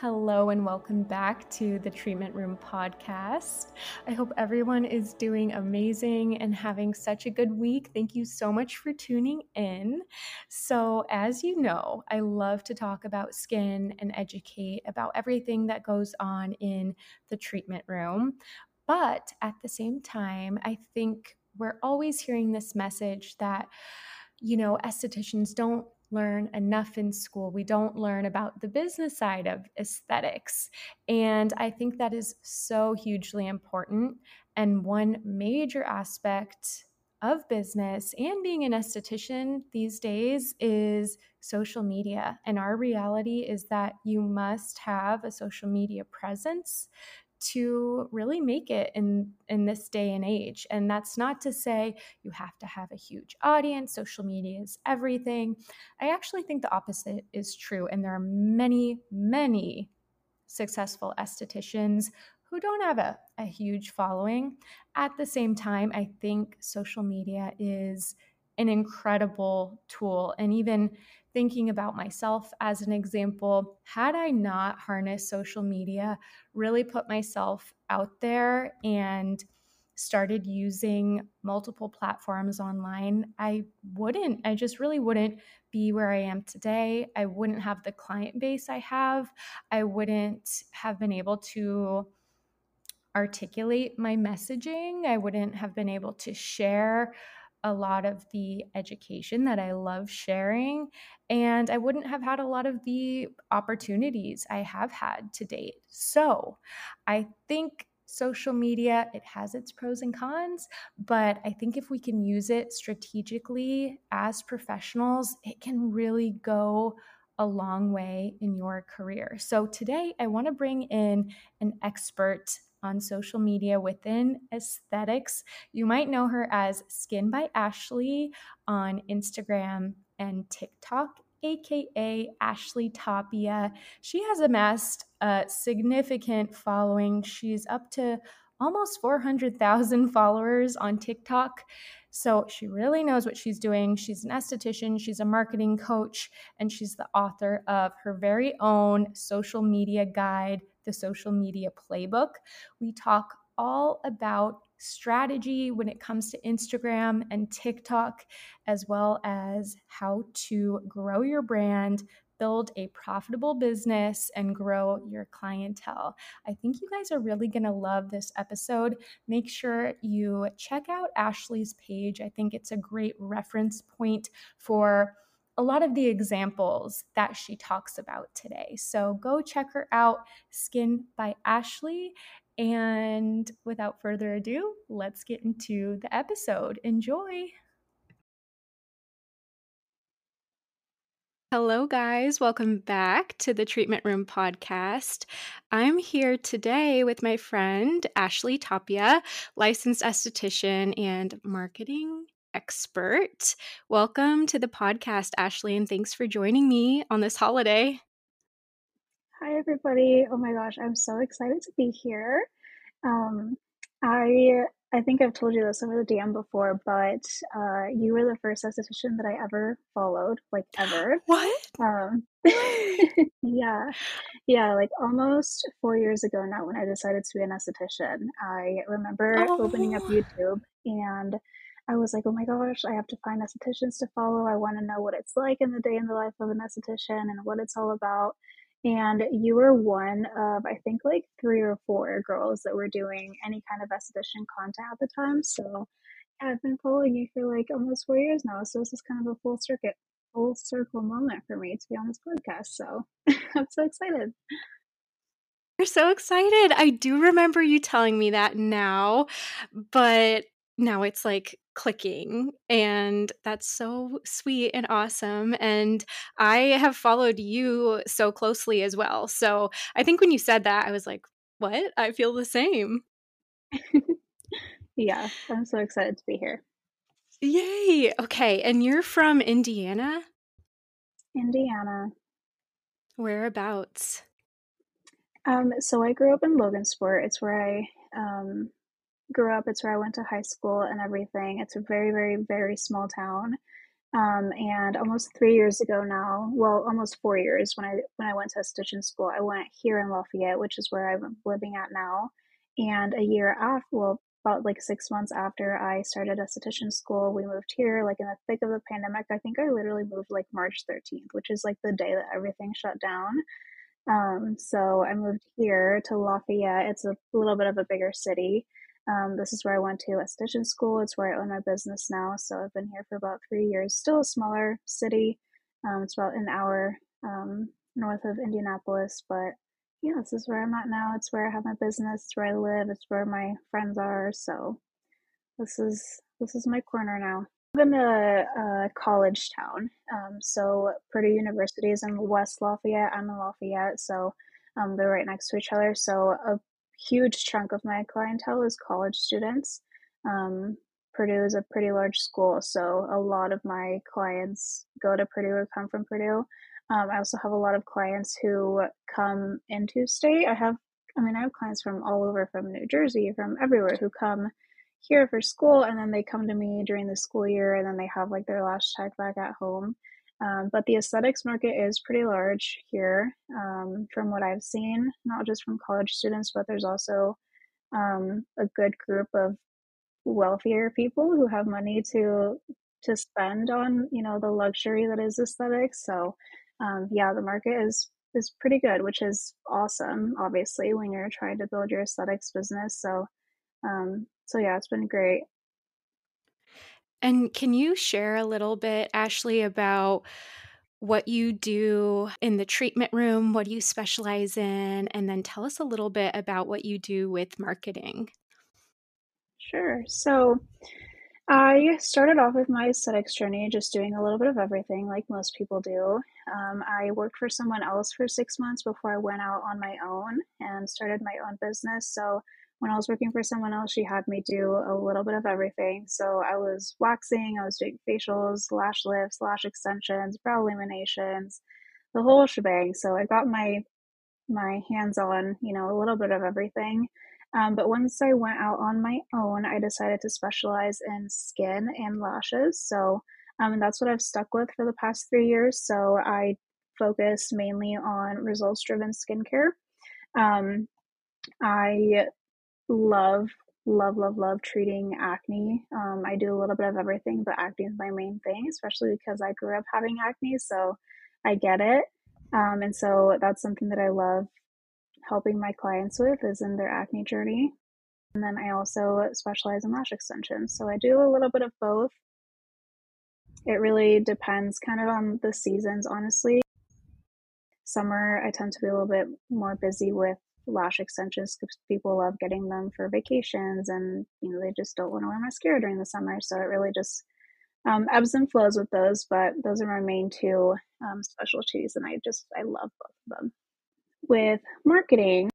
Hello and welcome back to the Treatment Room podcast. I hope everyone is doing amazing and having such a good week. Thank you so much for tuning in. So, as you know, I love to talk about skin and educate about everything that goes on in the treatment room. But at the same time, I think we're always hearing this message that estheticians don't learn enough in school. We don't learn about the business side of aesthetics. And I think that is so hugely important. And one major aspect of business and being an esthetician these days is social media. And our reality is that you must have a social media presence to really make it in this day and age. And that's not to say you have to have a huge audience. Social media is everything. I actually think the opposite is true. And there are many, many successful estheticians who don't have a huge following. At the same time, I think social media is an incredible tool. And even thinking about myself as an example, had I not harnessed social media, really put myself out there and started using multiple platforms online, I just really wouldn't be where I am today. I wouldn't have the client base I have. I wouldn't have been able to articulate my messaging. I wouldn't have been able to share a lot of the education that I love sharing. And I wouldn't have had a lot of the opportunities I have had to date. So I think social media, it has its pros and cons, but I think if we can use it strategically as professionals, it can really go a long way in your career. So today I want to bring in an expert on social media within aesthetics. You might know her as Skin by Ashley on Instagram and TikTok, aka Ashley Tapia. She has amassed a significant following. She's up to almost 400,000 followers on TikTok. So she really knows what she's doing. She's an esthetician, she's a marketing coach, and she's the author of her very own social media guide, the Social Media Playbook. We talk all about strategy when it comes to Instagram and TikTok, as well as how to grow your brand, build a profitable business, and grow your clientele. I think you guys are really going to love this episode. Make sure you check out Ashley's page. I think it's a great reference point for a lot of the examples that she talks about today. So go check her out, Skin by Ashley. And without further ado, let's get into the episode. Enjoy. Hello, guys. Welcome back to the Treatment Room podcast. I'm here today with my friend, Ashley Tapia, licensed esthetician and marketing expert. Welcome to the podcast, Ashley, and thanks for joining me on this holiday. Hi, everybody. Oh my gosh, I'm so excited to be here. I think I've told you this over the DM before, but you were the first esthetician that I ever followed, like ever. What? Um, Wait. yeah, like almost 4 years ago now when I decided to be an esthetician. I remember opening up Oh. YouTube and I was like, oh my gosh, I have to find estheticians to follow. I want to know what it's like in the day in the life of an esthetician and what it's all about. And you were one of, I think, like 3 or 4 girls that were doing any kind of esthetician content at the time. So yeah, I've been following you for like almost 4 years now. So this is kind of a full circle moment for me to be on this podcast. So I'm so excited. You're so excited. I do remember you telling me that now, but now it's like clicking, and that's so sweet and awesome. And I have followed you so closely as well. So I think when you said that, I was like, what? I feel the same. Yeah, I'm so excited to be here. Yay. Okay. And you're from Indiana? Indiana. Whereabouts? So I grew up in Logansport. It's where I grew up. It's where I went to high school and everything. It's a very, very, very small town. And almost 3 years ago now, well, almost 4 years when I went to esthetician school, I went here in Lafayette, which is where I'm living at now. And a year after, well, about like 6 months after I started esthetician school, we moved here, like in the thick of the pandemic. I think I literally moved like March 13th, which is like the day that everything shut down. So I moved here to Lafayette. It's a little bit of a bigger city. This is where I went to esthetician school. It's where I own my business now. So I've been here for about 3 years. Still a smaller city. It's about an hour north of Indianapolis, but yeah, this is where I'm at now. It's where I have my business. It's where I live. It's where my friends are. So this is my corner now. I live in a college town. So Purdue University is in West Lafayette. I'm in Lafayette, so they're right next to each other. So a huge chunk of my clientele is college students. Um, Purdue is a pretty large school, so a lot of my clients go to Purdue or come from Purdue. I also have a lot of clients who come into state. I have clients from all over, from New Jersey, from everywhere, who come here for school, and then they come to me during the school year, and then they have like their last check back at home. But the aesthetics market is pretty large here, from what I've seen, not just from college students, but there's also a good group of wealthier people who have money to spend on, the luxury that is aesthetics. So yeah, the market is pretty good, which is awesome, obviously, when you're trying to build your aesthetics business. So yeah, it's been great. And can you share a little bit, Ashley, about what you do in the treatment room? What do you specialize in? And then tell us a little bit about what you do with marketing. Sure. So I started off with my aesthetics journey just doing a little bit of everything, like most people do. I worked for someone else for 6 months before I went out on my own and started my own business. So when I was working for someone else, she had me do a little bit of everything. So I was waxing, I was doing facials, lash lifts, lash extensions, brow illuminations, the whole shebang. So I got my hands on, a little bit of everything. But once I went out on my own, I decided to specialize in skin and lashes. So and that's what I've stuck with for the past 3 years. So I focus mainly on results driven skincare. Um, I love, love, love, love treating acne. I do a little bit of everything, but acne is my main thing, especially because I grew up having acne. So I get it. And so that's something that I love helping my clients with, is in their acne journey. And then I also specialize in lash extensions. So I do a little bit of both. It really depends kind of on the seasons, honestly. Summer, I tend to be a little bit more busy with lash extensions because people love getting them for vacations, and they just don't want to wear mascara during the summer. So it really just ebbs and flows with those, but those are my main two specialties, and I love both of them. With marketing,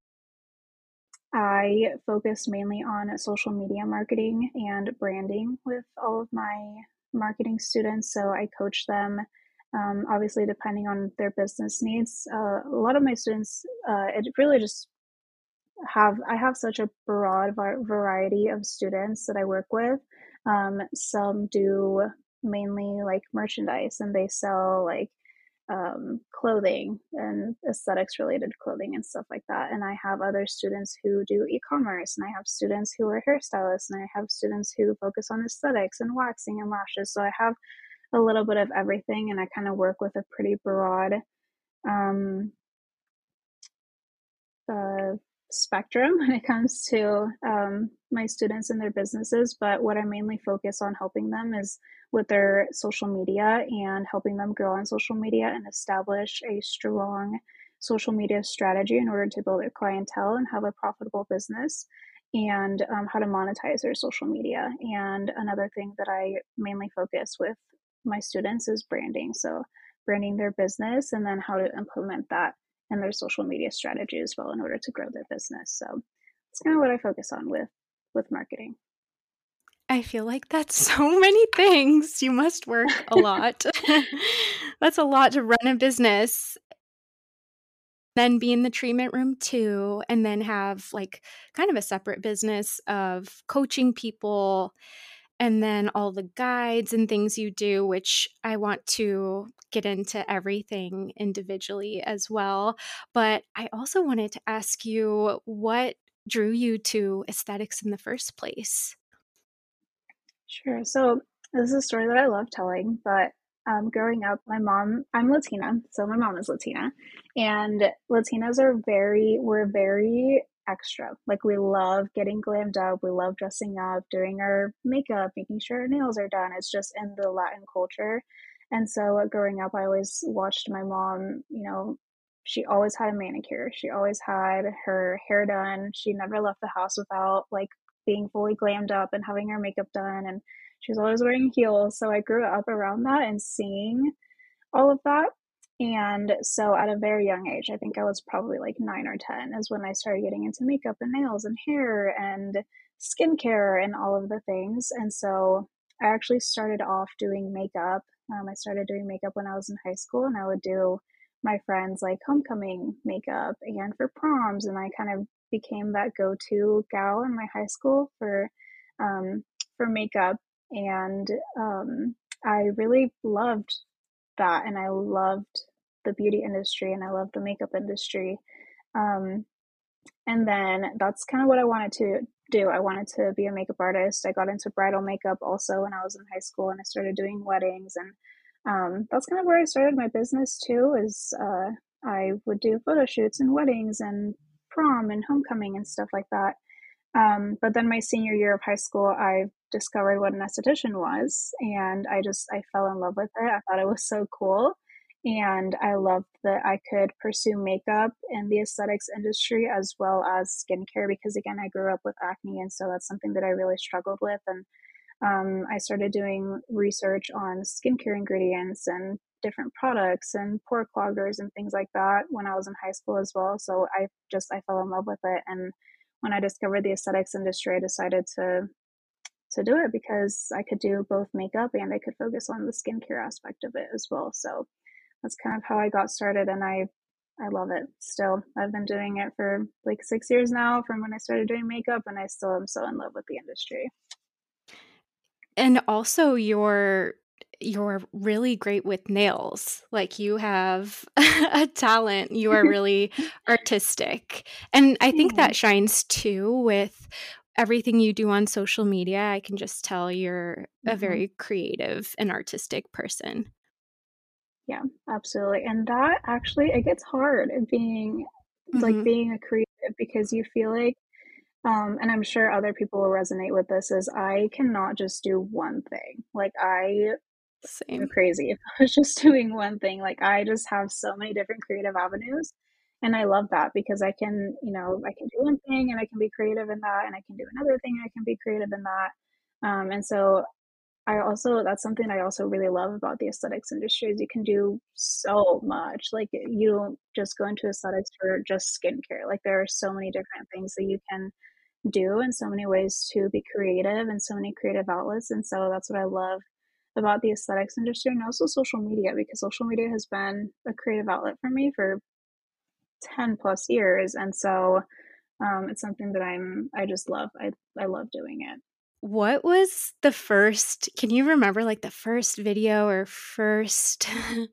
I focus mainly on social media marketing and branding with all of my marketing students. So I coach them, obviously, depending on their business needs. A lot of my students, it really just I have such a broad variety of students that I work with. Some do mainly like merchandise, and they sell like clothing and aesthetics related clothing and stuff like that. And I have other students who do e-commerce, and I have students who are hairstylists, and I have students who focus on aesthetics and waxing and lashes. So I have a little bit of everything, and I kind of work with a pretty broad um, uh, spectrum when it comes to my students and their businesses. But what I mainly focus on helping them is with their social media, and helping them grow on social media and establish a strong social media strategy in order to build their clientele and have a profitable business, and how to monetize their social media. And another thing that I mainly focus with my students is branding. So branding their business, and then how to implement that and their social media strategy as well in order to grow their business. So it's kind of what I focus on with marketing. I feel like that's so many things. You must work a lot. That's a lot to run a business, then be in the treatment room too, and then have like kind of a separate business of coaching people. and then all the guides and things you do, which I want to get into everything individually as well. But I also wanted to ask you, what drew you to aesthetics in the first place? Sure. So this is a story that I love telling, but growing up, I'm Latina, so my mom is Latina, and Latinas we're very extra. Like we love getting glammed up, we love dressing up, doing our makeup, making sure our nails are done. It's just in the Latin culture. And so growing up, I always watched my mom, she always had a manicure. She always had her hair done. She never left the house without like being fully glammed up and having her makeup done, and she was always wearing heels. So I grew up around that and seeing all of that. And so at a very young age, I think I was probably like 9 or 10, is when I started getting into makeup and nails and hair and skincare and all of the things. And so I actually started off doing makeup. I started doing makeup when I was in high school, and I would do my friends like homecoming makeup and for proms. And I kind of became that go to gal in my high school um, for makeup. And I really loved that, and I loved the beauty industry and I loved the makeup industry. Um, and then that's kind of what I wanted to do. I wanted to be a makeup artist. I got into bridal makeup also when I was in high school, and I started doing weddings. And that's kind of where I started my business too. Is I would do photo shoots and weddings and prom and homecoming and stuff like that. But then my senior year of high school, I discovered what an esthetician was, and I fell in love with it. I thought it was so cool, and I loved that I could pursue makeup in the aesthetics industry as well as skincare, because again, I grew up with acne, and so that's something that I really struggled with. And I started doing research on skincare ingredients and different products and pore cloggers and things like that when I was in high school as well. So I fell in love with it. And when I discovered the aesthetics industry, I decided to do it because I could do both makeup and I could focus on the skincare aspect of it as well. So that's kind of how I got started, and I love it still. I've been doing it for like 6 years now from when I started doing makeup, and I still am so in love with the industry. And also you're really great with nails. Like you have a talent. You are really artistic. And I think that Thanks. shines too with everything you do on social media. I can just tell you're a Hmm. very creative and artistic person. Yeah, absolutely. And that actually, it gets hard Mhm. being a creative, because you feel like, and I'm sure other people will resonate with this, is I cannot just do one thing. Like I go Same. crazy if I was just doing one thing. Like I just have so many different creative avenues. And I love that because I can do one thing and I can be creative in that, and I can do another thing and I can be creative in that. And so that's something I also really love about the aesthetics industry, is you can do so much. Like you don't just go into aesthetics for just skincare. Like there are so many different things that you can do and so many ways to be creative and so many creative outlets. And so that's what I love about the aesthetics industry, and also social media, because social media has been a creative outlet for me for 10 plus years. And so it's something that I just love. I love doing it. What was the first can you remember, like, the first video or first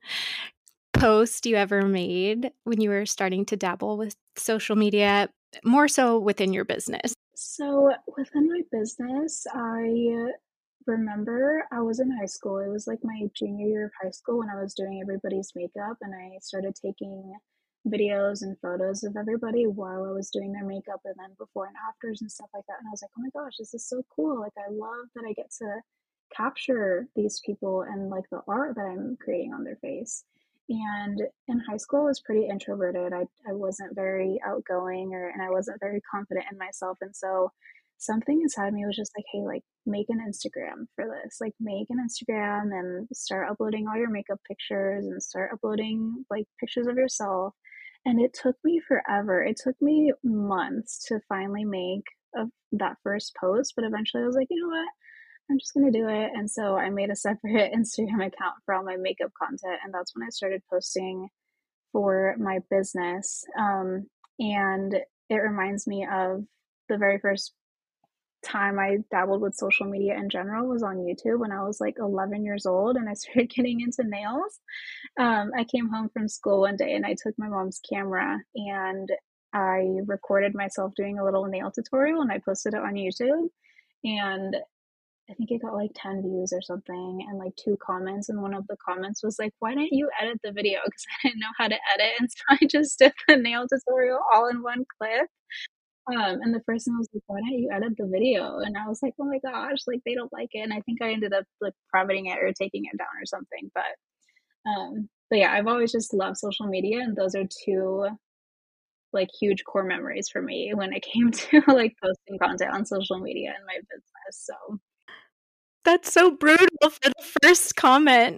post you ever made when you were starting to dabble with social media, more so within your business? So within my business, I remember I was in high school. It was like my junior year of high school when I was doing everybody's makeup, and I started taking videos and photos of everybody while I was doing their makeup, and then before and afters and stuff like that. And I was like, oh my gosh, this is so cool. Like I love that I get to capture these people and like the art that I'm creating on their face. And in high school, I was pretty introverted. I wasn't very outgoing, and I wasn't very confident in myself. And so something inside me was just like, hey, like make an Instagram for this. Like make an Instagram and start uploading all your makeup pictures and start uploading like pictures of yourself. And it took me forever. It took me months to finally make that first post. But eventually I was like, you know what? I'm just gonna do it. And so I made a separate Instagram account for all my makeup content, and that's when I started posting for my business. And it reminds me of the very first time I dabbled with social media in general was on YouTube when I was like 11 years old and I started getting into nails. I came home from school one day and I took my mom's camera and I recorded myself doing a little nail tutorial and I posted it on YouTube. And I think it got like 10 views or something and like two comments. And one of the comments was like, why didn't you edit the video? Because I didn't know how to edit. And so I just did the nail tutorial all in one clip. And the person was like, why didn't you edit the video? And I was like, oh my gosh, like they don't like it. And I think I ended up like privating it or taking it down or something. But yeah, I've always just loved social media. And those are two like huge core memories for me when it came to like posting content on social media in my business. So That's so brutal for the first comment.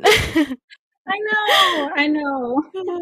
I know.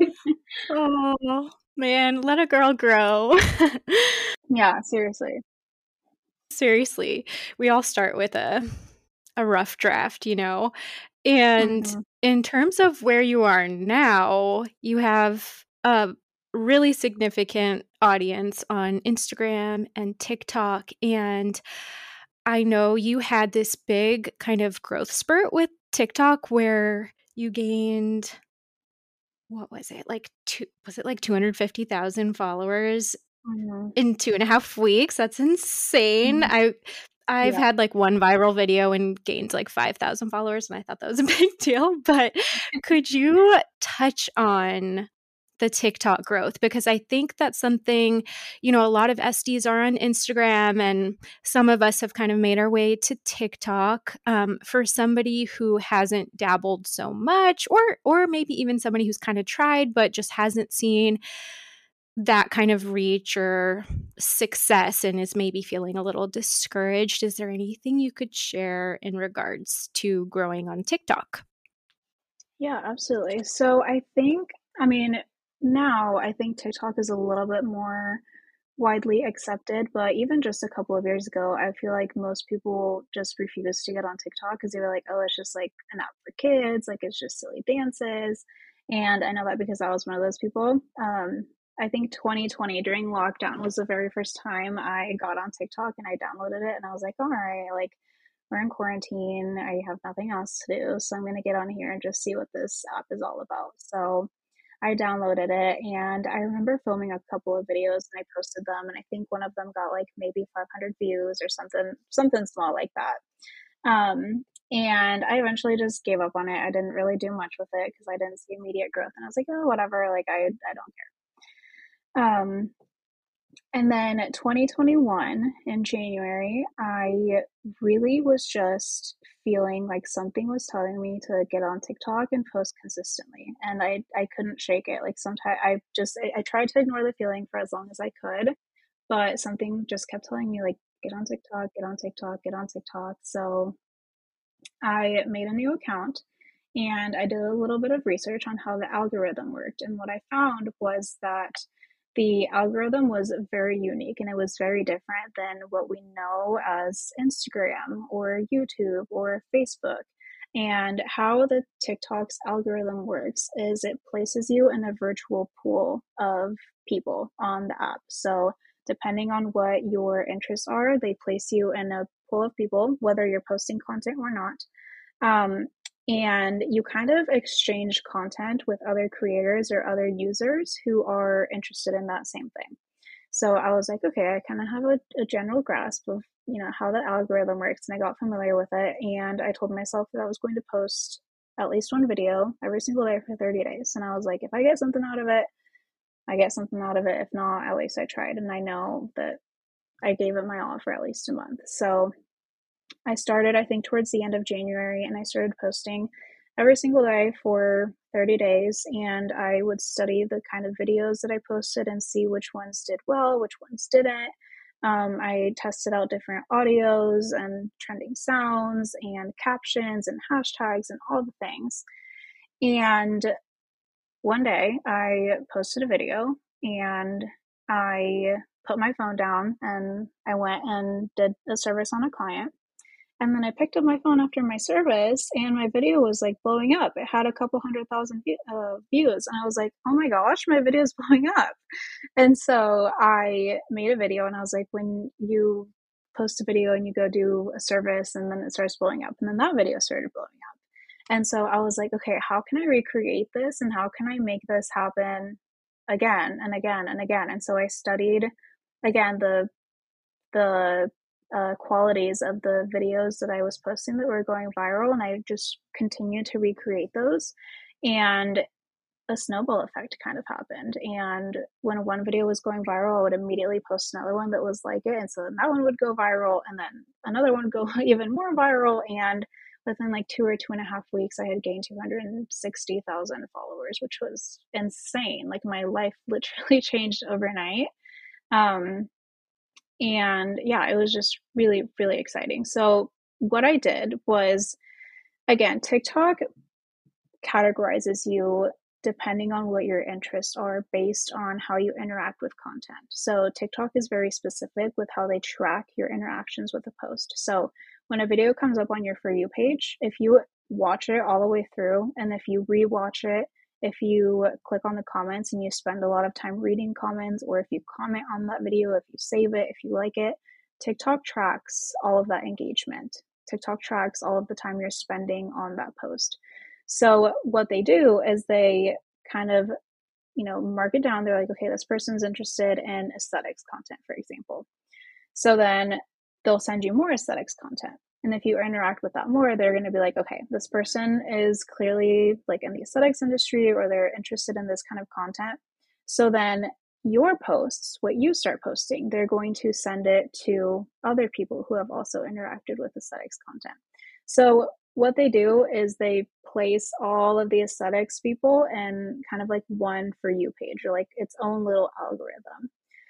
Oh, man, let a girl grow. Yeah, seriously. Seriously, we all start with a rough draft, you know? And Mhm. in terms of where you are now, you have a really significant audience on Instagram and TikTok, and I know you had this big kind of growth spurt with TikTok where you gained, what was it? Like was it like 250,000 followers Mhm. in 2.5 weeks? That's insane. Mhm. I've Yeah. had, like, one viral video and gained, like, 5,000 followers, and I thought that was a big deal, but could you touch on the TikTok growth? Because I think that's something, you know, a lot of SDs are on Instagram, and some of us have kind of made our way to TikTok. For somebody who hasn't dabbled so much, or maybe even somebody who's kinda tried but just hasn't seen that kind of reach or success and is maybe feeling a little discouraged, is there anything you could share in regards to growing on TikTok? Yeah, absolutely. So I think, I mean, now I think TikTok is a little bit more widely accepted, but even just a couple of years ago, I feel like most people just refused to get on TikTok because they were like, oh, it's just like an app for kids, like it's just silly dances. And I know that because I was one of those people. I think 2020 during lockdown was the very first time I got on TikTok and I downloaded it and I was like, all right, like we're in quarantine. I have nothing else to do. So I'm going to get on here and just see what this app is all about. So I downloaded it and I remember filming a couple of videos and I posted them and I think one of them got like maybe 500 views or something small like that. And I eventually just gave up on it. I didn't really do much with it because I didn't see immediate growth and I was like, oh, whatever, like I don't care. And then 2021 in January, I really was just feeling like something was telling me to get on TikTok and post consistently. And I couldn't shake it. Like sometimes I tried to ignore the feeling for as long as I could, but something just kept telling me like get on TikTok, get on TikTok, get on TikTok. So I made a new account and I did a little bit of research on how the algorithm worked. And what I found was that the algorithm was very unique and it was very different than what we know as Instagram or YouTube or Facebook. And how the TikTok's algorithm works is it places you in a virtual pool of people on the app. So, depending on what your interests are, they place you in a pool of people, whether you're posting content or not. Um, and you kind of exchange content with other creators or other users who are interested in that same thing. So I was like, okay, I kind of have a general grasp of, how the algorithm works, and I got familiar with it. And I told myself that I was going to post at least one video every single day for 30 days. And I was like, if I get something out of it, I get something out of it. If not, at least I tried. And I know that I gave it my all for at least a month. So I started, I think, towards the end of January, and I started posting every single day for 30 days. And I would study the kind of videos that I posted and see which ones did well, which ones didn't. I tested out different audios and trending sounds and captions and hashtags and all the things. And one day I posted a video and I put my phone down and I went and did a service on a client. And then I picked up my phone after my service and my video was like blowing up. It had a couple 100,000 views. And I was like, oh my gosh, my video is blowing up. And so I made a video and I was like, when you post a video and you go do a service and then it starts blowing up. And then that video started blowing up. And so I was like, okay, how can I recreate this and how can I make this happen again and again and again? And so I studied again the qualities of the videos that I was posting that were going viral, and I just continued to recreate those. And a snowball effect kind of happened. And when one video was going viral, I would immediately post another one that was like it. And so then that one would go viral, and then another one would go even more viral. And within like 2 or 2.5 weeks, I had gained 260,000 followers, which was insane. Like my life literally changed overnight. Um, and yeah, it was just really, really exciting. So what I did was, again, TikTok categorizes you depending on what your interests are based on how you interact with content. So TikTok is very specific with how they track your interactions with a post. So when a video comes up on your For You page, if you watch it all the way through, and if you rewatch it, if you click on the comments and you spend a lot of time reading comments, or if you comment on that video, if you save it, if you like it, TikTok tracks all of that engagement. TikTok tracks all of the time you're spending on that post. So what they do is they kind of, mark it down. They're like, okay, this person's interested in aesthetics content, for example. So then they'll send you more aesthetics content. And if you interact with that more, they're going to be like, okay, this person is clearly like in the aesthetics industry, or they're interested in this kind of content. So then your posts, what you start posting, they're going to send it to other people who have also interacted with aesthetics content. So what they do is they place all of the aesthetics people in kind of like one For You page, or like its own little algorithm.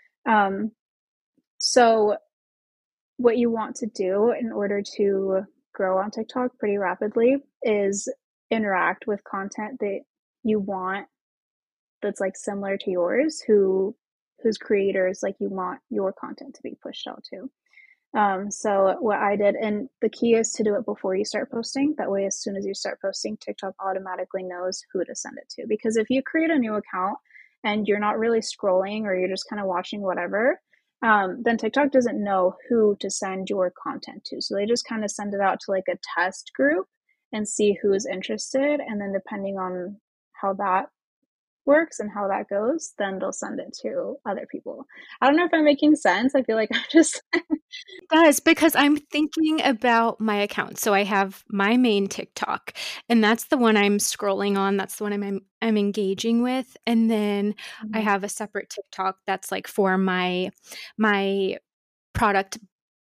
So what you want to do in order to grow on TikTok pretty rapidly is interact with content that you want, that's like similar to yours, whose creators like you want your content to be pushed out to. So what I did, and the key is to do it before you start posting. That way, as soon as you start posting, TikTok automatically knows who to send it to. Because if you create a new account and you're not really scrolling, or you're just kind of watching whatever, then TikTok doesn't know who to send your content to. So they just kind of send it out to like a test group and see who's interested. And then depending on how that works and how that goes, then they'll send it to other people. I don't know if I'm making sense. I feel like I'm just It does, because I'm thinking about my account. So I have my main TikTok, and that's the one I'm scrolling on. That's the one I'm engaging with. And then I have a separate TikTok that's like for my product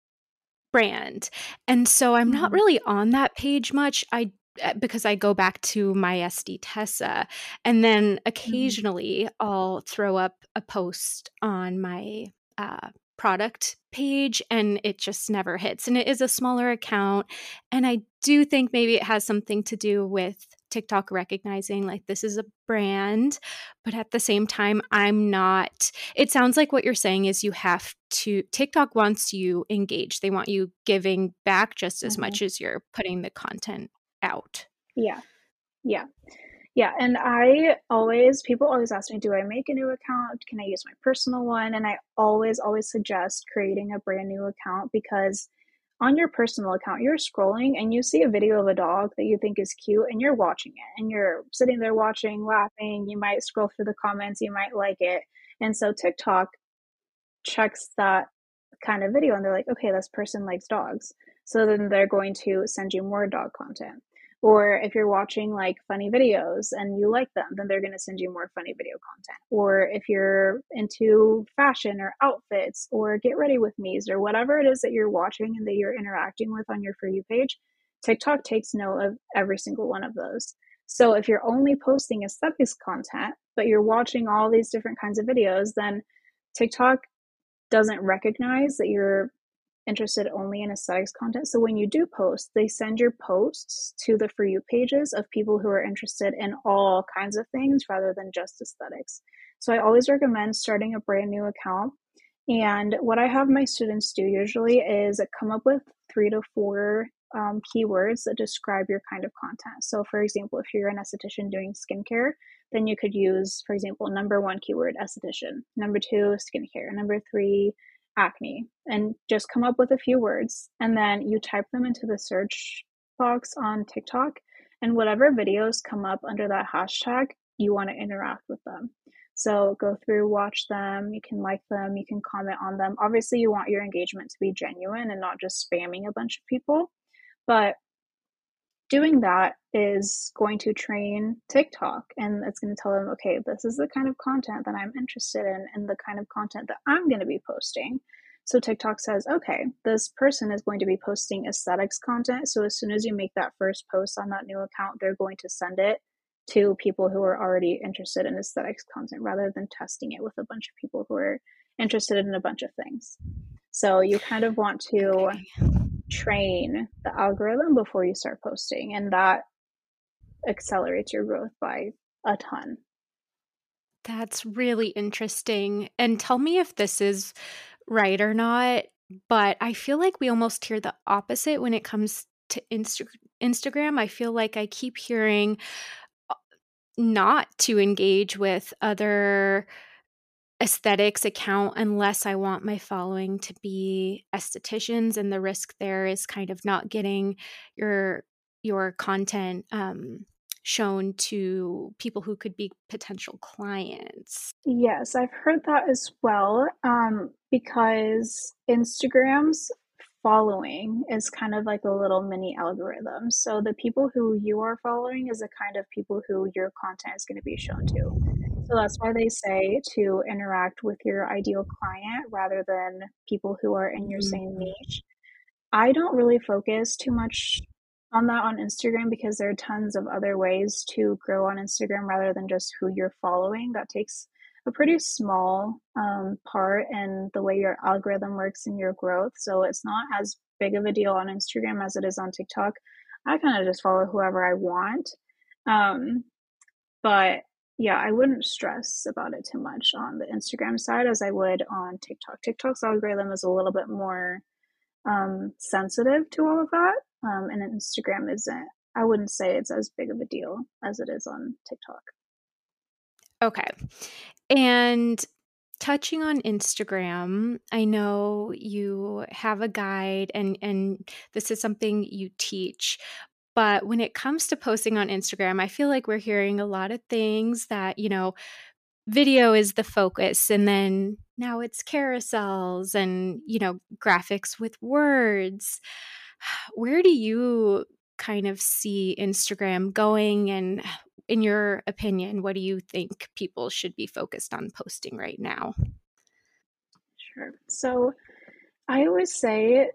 brand. And so I'm not really on that page much. Because I go back to my SD Tessa, and then occasionally I'll throw up a post on my product page, and it just never hits. And it is a smaller account, and I do think maybe it has something to do with TikTok recognizing like this is a brand, but at the same time, I'm not. It sounds like what you're saying is TikTok wants you engaged. They want you giving back just as much as you're putting the content out. Yeah. Yeah. Yeah. And people always ask me, do I make a new account? Can I use my personal one? And I always suggest creating a brand new account, because on your personal account, you're scrolling and you see a video of a dog that you think is cute, and you're watching it and you're sitting there watching, laughing. You might scroll through the comments, you might like it. And so TikTok checks that kind of video and they're like, okay, this person likes dogs. So then they're going to send you more dog content. Or if you're watching like funny videos and you like them, then they're going to send you more funny video content. Or if you're into fashion or outfits or get ready with me's or whatever it is that you're watching and that you're interacting with on your For You page, TikTok takes note of every single one of those. So if you're only posting aesthetics content, but you're watching all these different kinds of videos, then TikTok doesn't recognize that you're interested only in aesthetics content. So when you do post, they send your posts to the For You pages of people who are interested in all kinds of things rather than just aesthetics. So I always recommend starting a brand new account. And what I have my students do usually is come up with 3 to 4 keywords that describe your kind of content. So for example, if you're an esthetician doing skincare, then you could use, for example, number 1 keyword, esthetician, number 2, skincare, number 3, acne and just come up with a few words. And then you type them into the search box on TikTok, and whatever videos come up under that hashtag, you want to interact with them. So go through, watch them, you can like them, you can comment on them. Obviously, you want your engagement to be genuine and not just spamming a bunch of people. But doing that is going to train TikTok, and it's going to tell them, okay, this is the kind of content that I'm interested in and the kind of content that I'm going to be posting. So TikTok says, okay, this person is going to be posting aesthetics content. So as soon as you make that first post on that new account, they're going to send it to people who are already interested in aesthetics content rather than testing it with a bunch of people who are interested in a bunch of things. So you kind of want to train the algorithm before you start posting, and that accelerates your growth by a ton. That's really interesting. And tell me if this is right or not, but I feel like we almost hear the opposite when it comes to Instagram. I feel like I keep hearing not to engage with other aesthetics account unless I want my following to be estheticians, and the risk there is kind of not getting your content shown to people who could be potential clients. Yes, I've heard that as well, because Instagram's following is kind of like a little mini algorithm. So the people who you are following is the kind of people who your content is going to be shown to. So that's why they say to interact with your ideal client rather than people who are in your same Mhm. niche. I don't really focus too much on that on Instagram because there are tons of other ways to grow on Instagram rather than just who you're following. That takes a pretty small part in the way your algorithm works in your growth. So it's not as big of a deal on Instagram as it is on TikTok. I kind of just follow whoever I want. Um, but yeah, I wouldn't stress about it too much on the Instagram side as I would on TikTok. TikTok's algorithm is a little bit more sensitive to all of that. And Instagram isn't, I wouldn't say it's as big of a deal as it is on TikTok. Okay. And touching on Instagram, I know you have a guide and this is something you teach. But when it comes to posting on Instagram, I feel like we're hearing a lot of things that, video is the focus, and then now it's carousels and, graphics with words. Where do you kind of see Instagram going? And in your opinion, what do you think people should be focused on posting right now? Sure. So I always say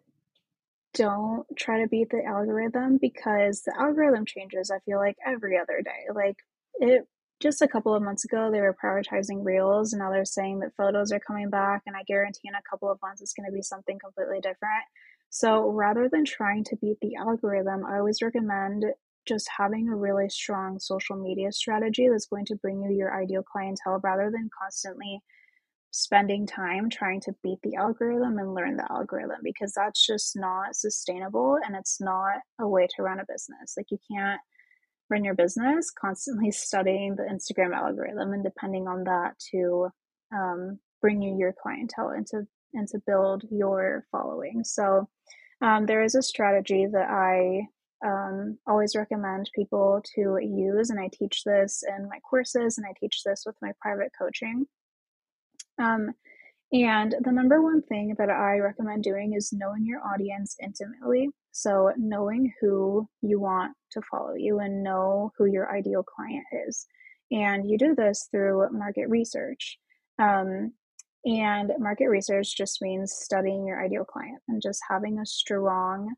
don't try to beat the algorithm because the algorithm changes, I feel like, every other day. Like it just a couple of months ago, they were prioritizing reels, and now they're saying that photos are coming back. And I guarantee in a couple of months, it's going to be something completely different. So rather than trying to beat the algorithm, I always recommend just having a really strong social media strategy that's going to bring you your ideal clientele rather than constantly spending time trying to beat the algorithm and learn the algorithm, because that's just not sustainable and it's not a way to run a business. Like you can't run your business constantly studying the Instagram algorithm and depending on that to bring you your clientele and to build your following. So there is a strategy that I always recommend people to use, and I teach this in my courses and I teach this with my private coaching. Um, and the number one thing that I recommend doing is knowing your audience intimately. So, knowing who you want to follow you and know who your ideal client is. And you do this through market research. Um, and market research just means studying your ideal client and just having a strong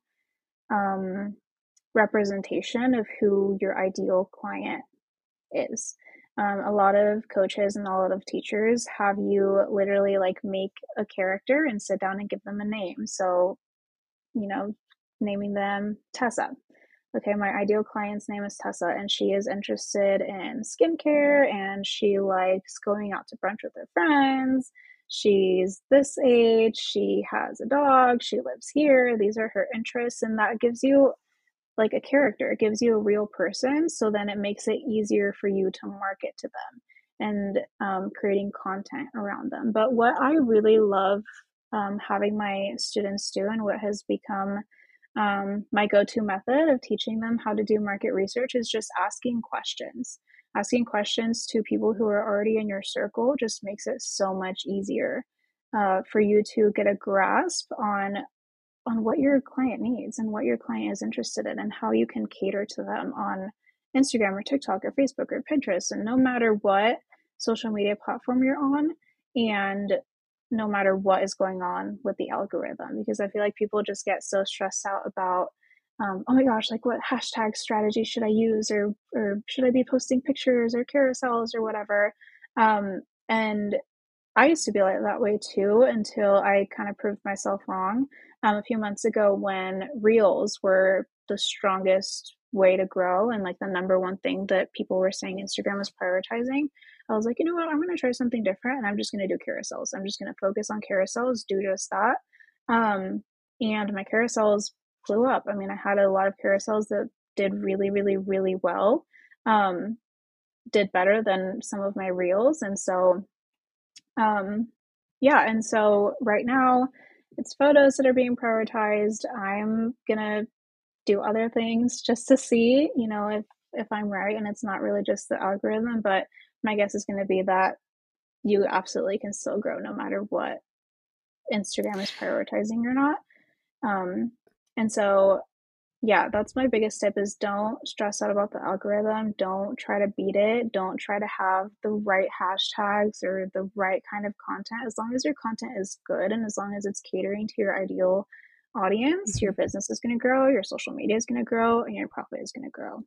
um, representation of who your ideal client is. A lot of coaches and a lot of teachers have you literally like make a character and sit down and give them a name. So, you know, naming them Tessa. Okay, my ideal client's name is Tessa, and she is interested in skincare and she likes going out to brunch with her friends. She's this age, she has a dog, she lives here. These are her interests, and that gives you like a character. It gives you a real person. So then it makes it easier for you to market to them and creating content around them. But what I really love having my students do, and what has become my go-to method of teaching them how to do market research, is just asking questions. Asking questions to people who are already in your circle just makes it so much easier for you to get a grasp on what your client needs and what your client is interested in, and how you can cater to them on Instagram or TikTok or Facebook or Pinterest, and no matter what social media platform you're on, and no matter what is going on with the algorithm. Because I feel like people just get so stressed out about, oh my gosh, like what hashtag strategy should I use, or should I be posting pictures or carousels or whatever. And I used to be like that way too, until I kind of proved myself wrong a few months ago, when reels were the strongest way to grow and like the number one thing that people were saying Instagram was prioritizing. I was like, you know what, I'm going to try something different, and I'm just going to do carousels. I'm just going to focus on carousels, do just that. And my carousels blew up. I mean, I had a lot of carousels that did really, really, really well, um, did better than some of my reels. And so yeah, and so right now it's photos that are being prioritized. I'm gonna do other things just to see, if I'm right, and it's not really just the algorithm, but my guess is gonna be that you absolutely can still grow no matter what Instagram is prioritizing or not. Um, and so yeah, that's my biggest tip, is don't stress out about the algorithm. Don't try to beat it. Don't try to have the right hashtags or the right kind of content. As long as your content is good, and as long as it's catering to your ideal audience, your Mhm. business is going to grow, your social media is going to grow, and your profit is going to grow.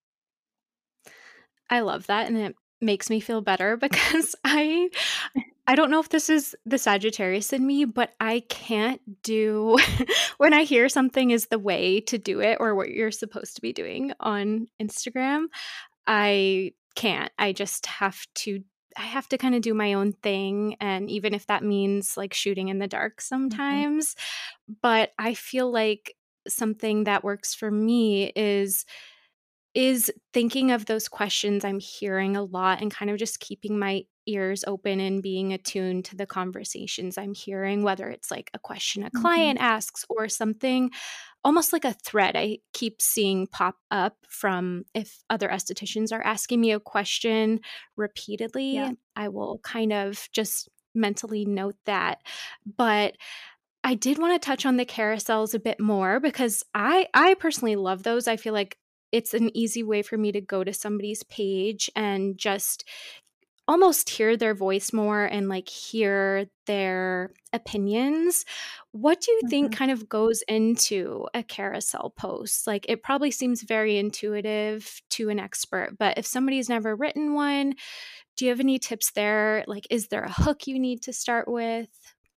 I love that, and it makes me feel better because I don't know if this is the Sagittarius in me, but I can't do when I hear something is the way to do it or what you're supposed to be doing on Instagram, I can't. I have to kind of do my own thing, and even if that means like shooting in the dark Mm-hmm. sometimes, but I feel like something that works for me is thinking of those questions I'm hearing a lot and kind of just keeping my ears open and being attuned to the conversations I'm hearing, whether it's like a question a Mm-hmm. client asks or something almost like a thread I keep seeing pop up from if other estheticians are asking me a question Yeah. repeatedly, I will kind of just mentally note that. But I did want to touch on the carousels a bit more because I personally love those. I feel like it's an easy way for me to go to somebody's page and just almost hear their voice more and like hear their opinions. What do you think Mm-hmm. kind of goes into a carousel post? Like it probably seems very intuitive to an expert, but if somebody's never written one, do you have any tips there? Like, is there a hook you need to start with?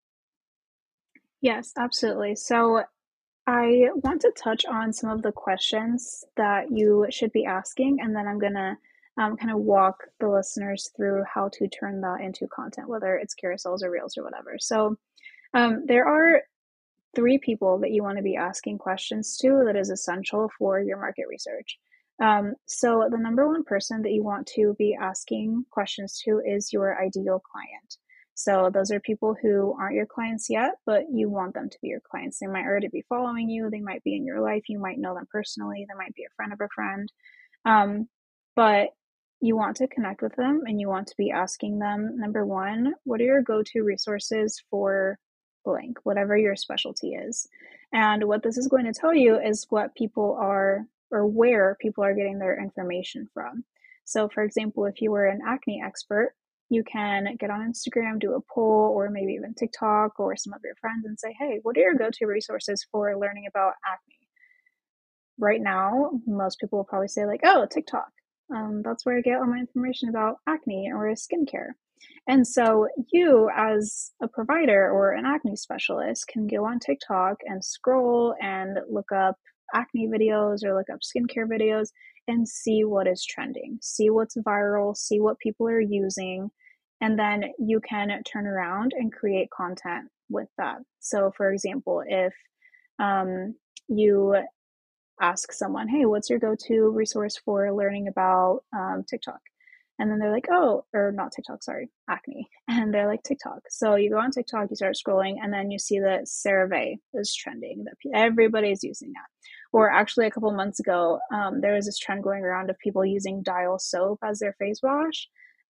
Yes, absolutely. So I want to touch on some of the questions that you should be asking, and then I'm going to kind of walk the listeners through how to turn that into content, whether it's carousels or reels or whatever. So, there are three people that you want to be asking questions to that is essential for your market research. So, the number one person that you want to be asking questions to is your ideal client. So, those are people who aren't your clients yet, but you want them to be your clients. They might already be following you, they might be in your life, you might know them personally, they might be a friend of a friend. Um, but you want to connect with them, and you want to be asking them, number one, what are your go to resources for blank, whatever your specialty is. And what this is going to tell you is what people are, or where people are getting their information from. So, for example, if you were an acne expert, you can get on Instagram, do a poll, or maybe even TikTok or some of your friends and say, hey, what are your go to resources for learning about acne? Right now, most people will probably say, like, oh, TikTok. That's where I get all my information about acne or skincare. And so, you, as a provider or an acne specialist, can go on TikTok and scroll and look up acne videos or look up skincare videos and see what is trending, see what's viral, see what people are using. And then you can turn around and create content with that. So, for example, if you ask someone, hey, what's your go to resource for learning about TikTok? And then they're like, oh, or not TikTok, sorry, acne. And they're like, TikTok. So you go on TikTok, you start scrolling, and then you see that CeraVe is trending, that everybody's using that. Or actually, a couple of months ago, there was this trend going around of people using Dial soap as their face wash.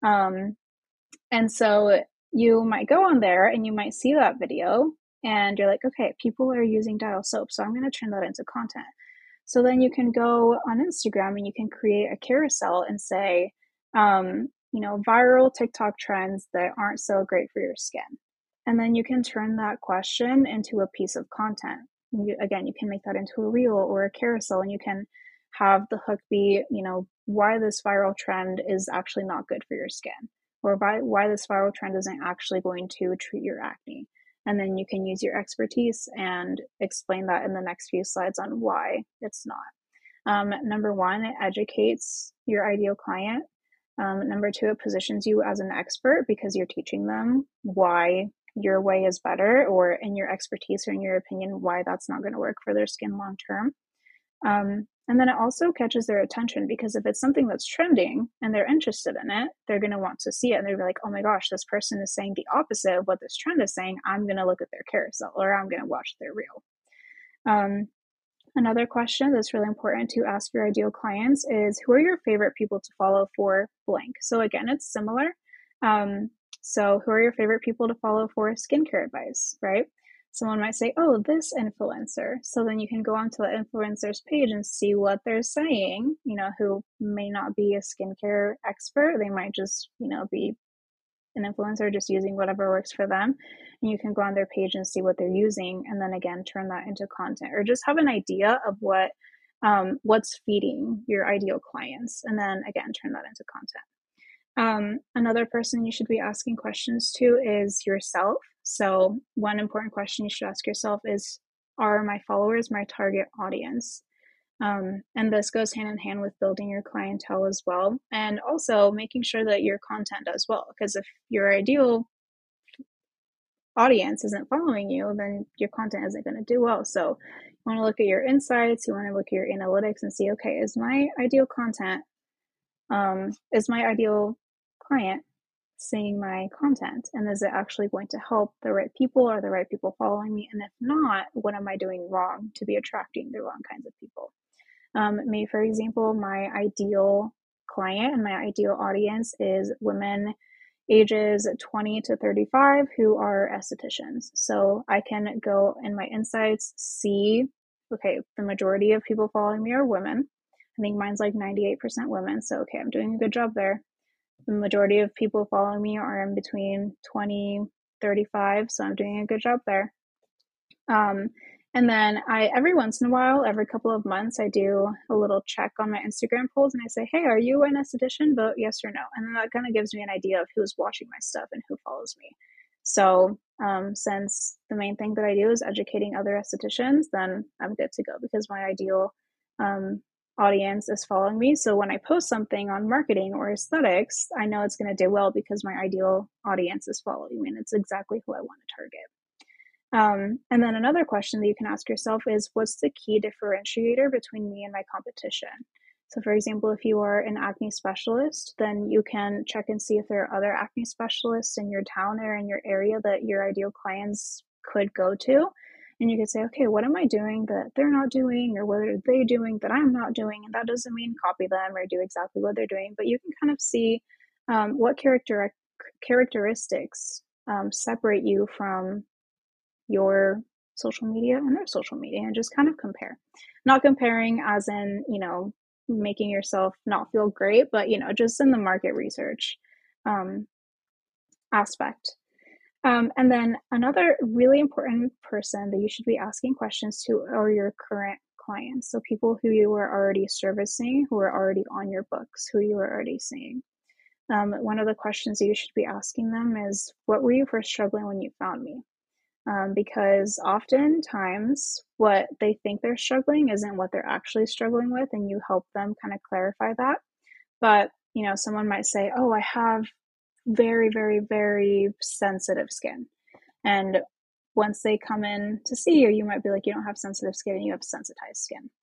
And so you might go on there and you might see that video and you're like, okay, people are using Dial soap, so I'm going to turn that into content. So then you can go on Instagram and you can create a carousel and say, viral TikTok trends that aren't so great for your skin. And then you can turn that question into a piece of content. You can make that into a reel or a carousel, and you can have the hook be, why this viral trend is actually not good for your skin, or why this viral trend isn't actually going to treat your acne. And then you can use your expertise and explain that in the next few slides on why it's not. Number one, it educates your ideal client. Number two, it positions you as an expert because you're teaching them why your way is better, or in your expertise or in your opinion, why that's not going to work for their skin long term. And then it also catches their attention because if it's something that's trending and they're interested in it, they're going to want to see it. And they're like, oh my gosh, this person is saying the opposite of what this trend is saying. I'm going to look at their carousel, or I'm going to watch their reel. Another question that's really important to ask your ideal clients is, who are your favorite people to follow for blank? So again, it's similar. So who are your favorite people to follow for skincare advice, right? Someone might say, oh, this influencer. So then you can go onto the influencer's page and see what they're saying, who may not be a skincare expert. They might just, be an influencer just using whatever works for them. And you can go on their page and see what they're using, and then again turn that into content, or just have an idea of what's feeding your ideal clients, and then again turn that into content. Another person you should be asking questions to is yourself. So one important question you should ask yourself is, are my followers my target audience? And this goes hand in hand with building your clientele as well, and also making sure that your content does well, because if your ideal audience isn't following you, then your content isn't going to do well. So you want to look at your insights, you want to look at your analytics and see, okay, is my ideal content, is my ideal client seeing my content, and is it actually going to help the right people? Are the right people following me? And if not, what am I doing wrong to be attracting the wrong kinds of people? Me, for example, my ideal client and my ideal audience is women ages 20 to 35 who are estheticians. So I can go in my insights, see, okay, the majority of people following me are women. I think mine's like 98% women. So, okay, I'm doing a good job there. The majority of people following me are in between 20, 35. So I'm doing a good job there. And then every once in a while, every couple of months, I do a little check on my Instagram polls and I say, hey, are you an esthetician? Vote yes or no. And then that kind of gives me an idea of who's watching my stuff and who follows me. So since the main thing that I do is educating other estheticians, then I'm good to go because my ideal audience is following me. So when I post something on marketing or aesthetics, I know it's going to do well because my ideal audience is following me and it's exactly who I want to target. And then another question that you can ask yourself is, what's the key differentiator between me and my competition? So for example, if you are an acne specialist, then you can check and see if there are other acne specialists in your town or in your area that your ideal clients could go to. And you could say, okay, what am I doing that they're not doing, or what are they doing that I'm not doing? And that doesn't mean copy them or do exactly what they're doing, but you can kind of see what characteristics separate you from your social media and their social media, and just kind of compare. Not comparing as in, making yourself not feel great, but, just in the market research aspect. And then another really important person that you should be asking questions to are your current clients. So people who you are already servicing, who are already on your books, who you are already seeing. One of the questions that you should be asking them is, what were you first struggling when you found me? Because oftentimes what they think they're struggling isn't what they're actually struggling with, and you help them kind of clarify that. But, someone might say, oh, I have very, very, very sensitive skin. And once they come in to see you, you might be like, you don't have sensitive skin, you have sensitized skin.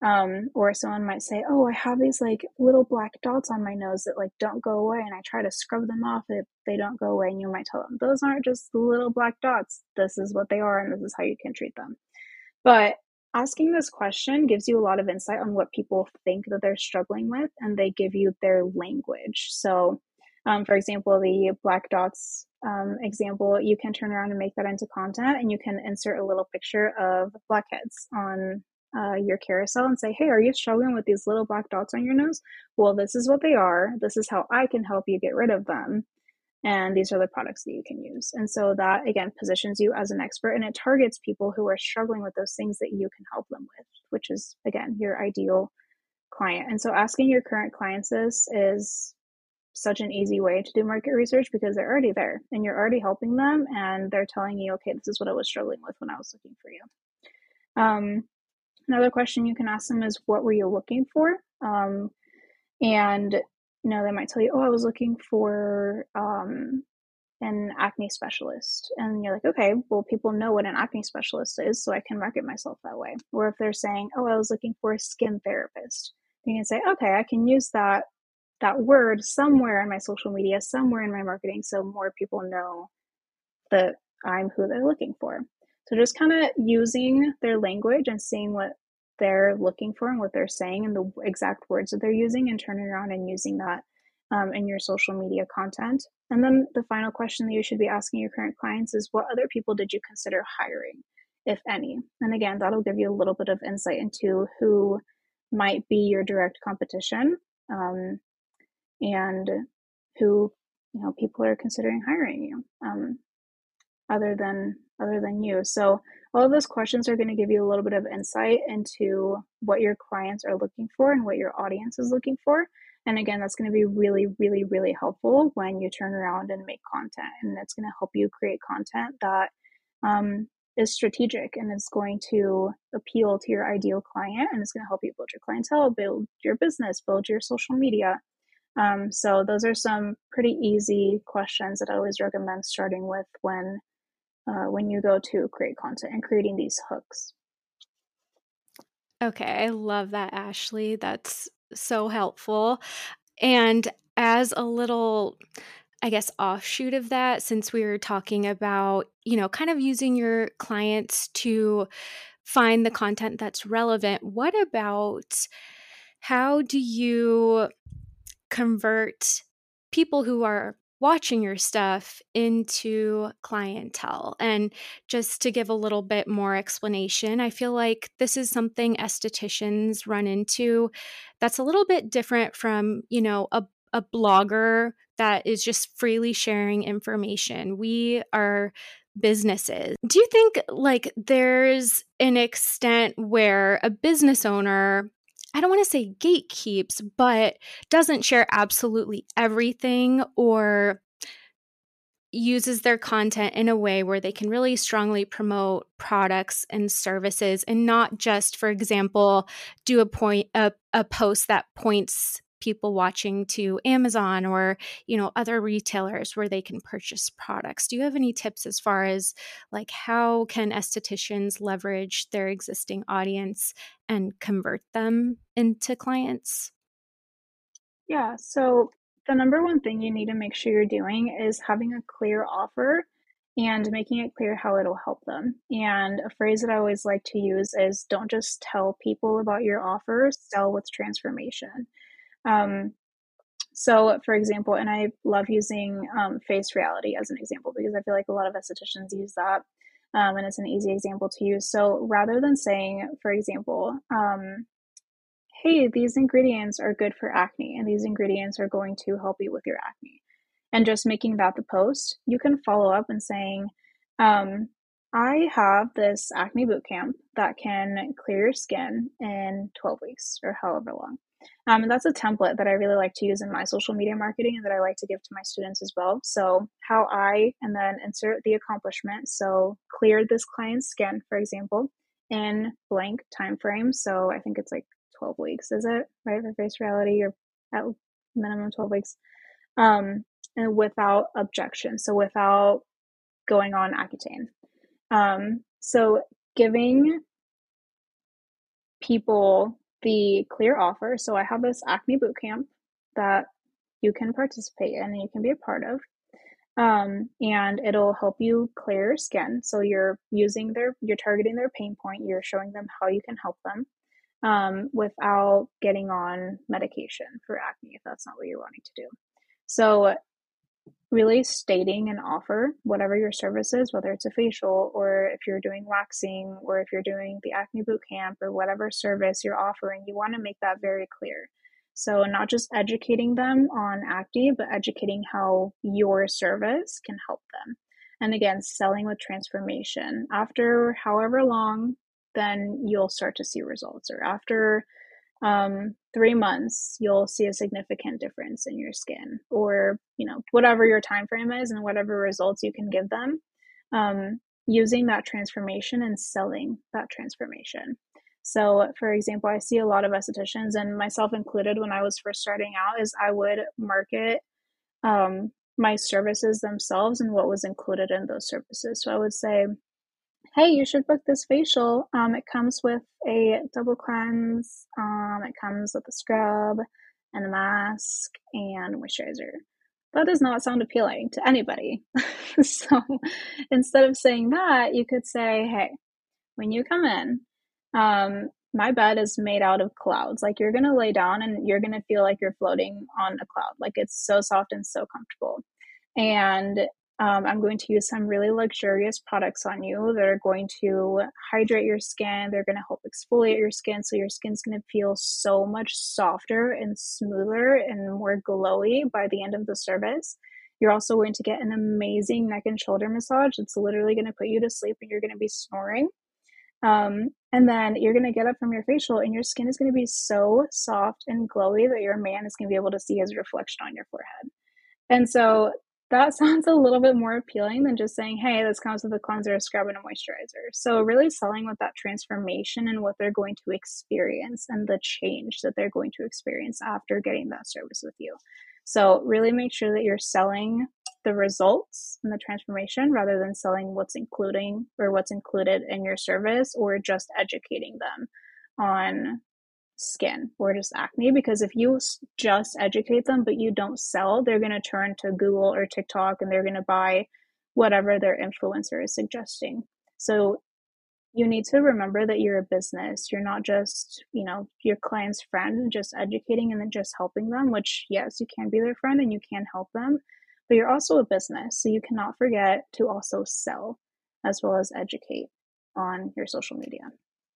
Or someone might say, oh, I have these like little black dots on my nose that like don't go away, and I try to scrub them off if they don't go away. And you might tell them, those aren't just little black dots. This is what they are, and this is how you can treat them. But asking this question gives you a lot of insight on what people think that they're struggling with, and they give you their language. So, for example, the black dots example, you can turn around and make that into content, and you can insert a little picture of blackheads on your carousel and say, hey, are you struggling with these little black dots on your nose? Well, this is what they are. This is how I can help you get rid of them. And these are the products that you can use. And so that, again, positions you as an expert, and it targets people who are struggling with those things that you can help them with, which is, again, your ideal client. And so asking your current clients this is such an easy way to do market research, because they're already there and you're already helping them, and they're telling you, okay, this is what I was struggling with when I was looking for you. Another question you can ask them is, what were you looking for? And they might tell you, oh, I was looking for an acne specialist. And you're like, okay, well, people know what an acne specialist is, so I can market myself that way. Or if they're saying, oh, I was looking for a skin therapist, you can say, okay, I can use that word somewhere in my social media, somewhere in my marketing, so more people know that I'm who they're looking for. So just kind of using their language and seeing what they're looking for and what they're saying and the exact words that they're using, and turning around and using that in your social media content. And then the final question that you should be asking your current clients is, what other people did you consider hiring, if any? And again, that'll give you a little bit of insight into who might be your direct competition, and who people are considering hiring you, other than you. So all of those questions are going to give you a little bit of insight into what your clients are looking for and what your audience is looking for. And again, that's going to be really, really, really helpful when you turn around and make content. And it's going to help you create content that is strategic and is going to appeal to your ideal client, and it's going to help you build your clientele, build your business, build your social media. So those are some pretty easy questions that I always recommend starting with when you go to create content and creating these hooks. Okay, I love that, Ashley. That's so helpful. And as a little, I guess, offshoot of that, since we were talking about, kind of using your clients to find the content that's relevant, what about how do you convert people who are watching your stuff into clientele? And just to give a little bit more explanation, I feel like this is something estheticians run into that's a little bit different from, a blogger that is just freely sharing information. We are businesses. Do you think like there's an extent where a business owner, I don't want to say gatekeeps, but doesn't share absolutely everything, or uses their content in a way where they can really strongly promote products and services, and not just, for example, do a post that points people watching to Amazon or, other retailers where they can purchase products? Do you have any tips as far as like how can estheticians leverage their existing audience and convert them into clients? Yeah, so the number one thing you need to make sure you're doing is having a clear offer and making it clear how it'll help them. And a phrase that I always like to use is, don't just tell people about your offers, sell with transformation. Um, so, for example, and I love using Face Reality as an example, because I feel like a lot of estheticians use that, and it's an easy example to use. So, rather than saying, for example, hey, these ingredients are good for acne, and these ingredients are going to help you with your acne, and just making that the post, you can follow up and saying, I have this acne boot camp that can clear your skin in 12 weeks or however long. And that's a template that I really like to use in my social media marketing, and that I like to give to my students as well. So and then insert the accomplishment. So cleared this client's skin, for example, in blank time frame. So I think it's like 12 weeks, is it, right, for Face Reality, or at minimum 12 weeks, and without objection, so without going on Accutane. So giving people the clear offer. So I have this acne boot camp that you can participate in and you can be a part of. And it'll help you clear your skin. So you're targeting their pain point. You're showing them how you can help them without getting on medication for acne if that's not what you're wanting to do. So really stating an offer, whatever your service is, whether it's a facial or if you're doing waxing or if you're doing the acne boot camp or whatever service you're offering, you want to make that very clear. So not just educating them on acne, but educating how your service can help them. And again, selling with transformation. After however long, then you'll start to see results, or after 3 months, you'll see a significant difference in your skin, or whatever your time frame is and whatever results you can give them. Using that transformation and selling that transformation. So, for example, I see a lot of estheticians, and myself included, when I was first starting out, is I would market my services themselves and what was included in those services. So I would say, hey, you should book this facial. It comes with a double cleanse. It comes with a scrub and a mask and a moisturizer. That does not sound appealing to anybody. So instead of saying that, you could say, hey, when you come in, my bed is made out of clouds. Like, you're going to lay down and you're going to feel like you're floating on a cloud. Like, it's so soft and so comfortable. And I'm going to use some really luxurious products on you that are going to hydrate your skin. They're going to help exfoliate your skin. So your skin's going to feel so much softer and smoother and more glowy by the end of the service. You're also going to get an amazing neck and shoulder massage. It's literally going to put you to sleep and you're going to be snoring. And then you're going to get up from your facial and your skin is going to be so soft and glowy that your man is going to be able to see his reflection on your forehead. And so that sounds a little bit more appealing than just saying, hey, this comes with a cleanser, a scrub, and a moisturizer. So really selling with that transformation and what they're going to experience and the change that they're going to experience after getting that service with you. So really make sure that you're selling the results and the transformation rather than selling what's included in your service, or just educating them on skin or just acne. Because if you just educate them but you don't sell, they're going to turn to Google or TikTok and they're going to buy whatever their influencer is suggesting. So you need to remember that you're a business. You're not just, your client's friend and just educating and then just helping them, which, yes, you can be their friend and you can help them, but you're also a business. So you cannot forget to also sell as well as educate on your social media.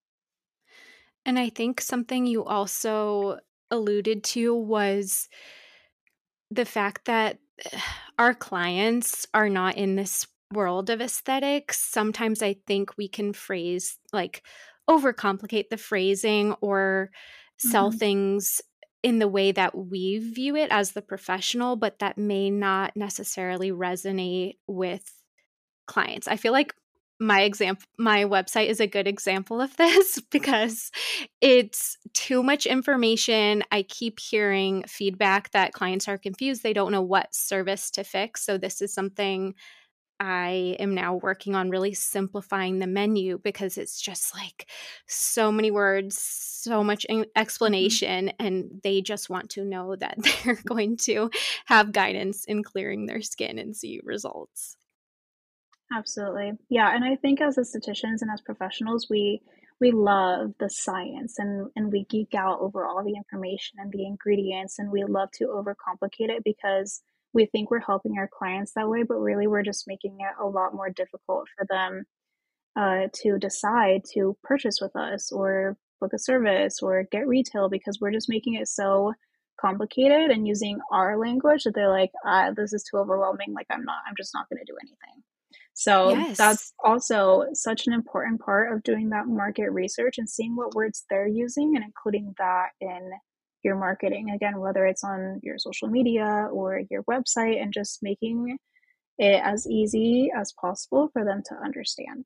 And I think something you also alluded to was the fact that our clients are not in this world of aesthetics. Sometimes I think we can overcomplicate the phrasing or sell things in the way that we view it as the professional, but that may not necessarily resonate with clients. I feel like my website is a good example of this because it's too much information. I keep hearing feedback that clients are confused. They don't know what service to fix. So this is something I am now working on, really simplifying the menu, because it's just like so many words, so much explanation, and they just want to know that they're going to have guidance in clearing their skin and see results. Absolutely. Yeah, and I think as estheticians and as professionals, we love the science, and we geek out over all the information and the ingredients, and we love to overcomplicate it because we think we're helping our clients that way, but really we're just making it a lot more difficult for them to decide to purchase with us or book a service or get retail, because we're just making it so complicated and using our language that they're like, this is too overwhelming. Like, I'm just not going to do anything. So that's Yes. also such an important part of doing that market research and seeing what words they're using and including that in your marketing. Again, whether it's on your social media or your website, and just making it as easy as possible for them to understand.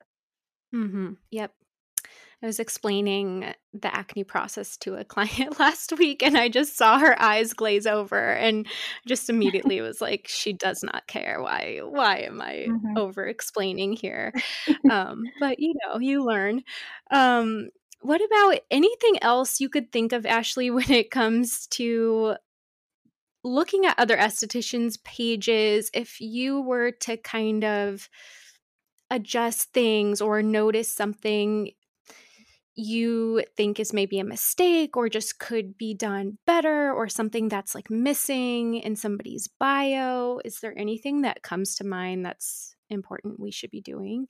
Yep. I was explaining the acne process to a client last week, and I just saw her eyes glaze over and just immediately was like, she does not care. Why am I over explaining here? But you learn. what about anything else you could think of, Ashley, when it comes to looking at other estheticians' pages? If you were to kind of adjust things or notice something you think is maybe a mistake or just could be done better, or something that's like missing in somebody's bio, is there anything that comes to mind that's important we should be doing?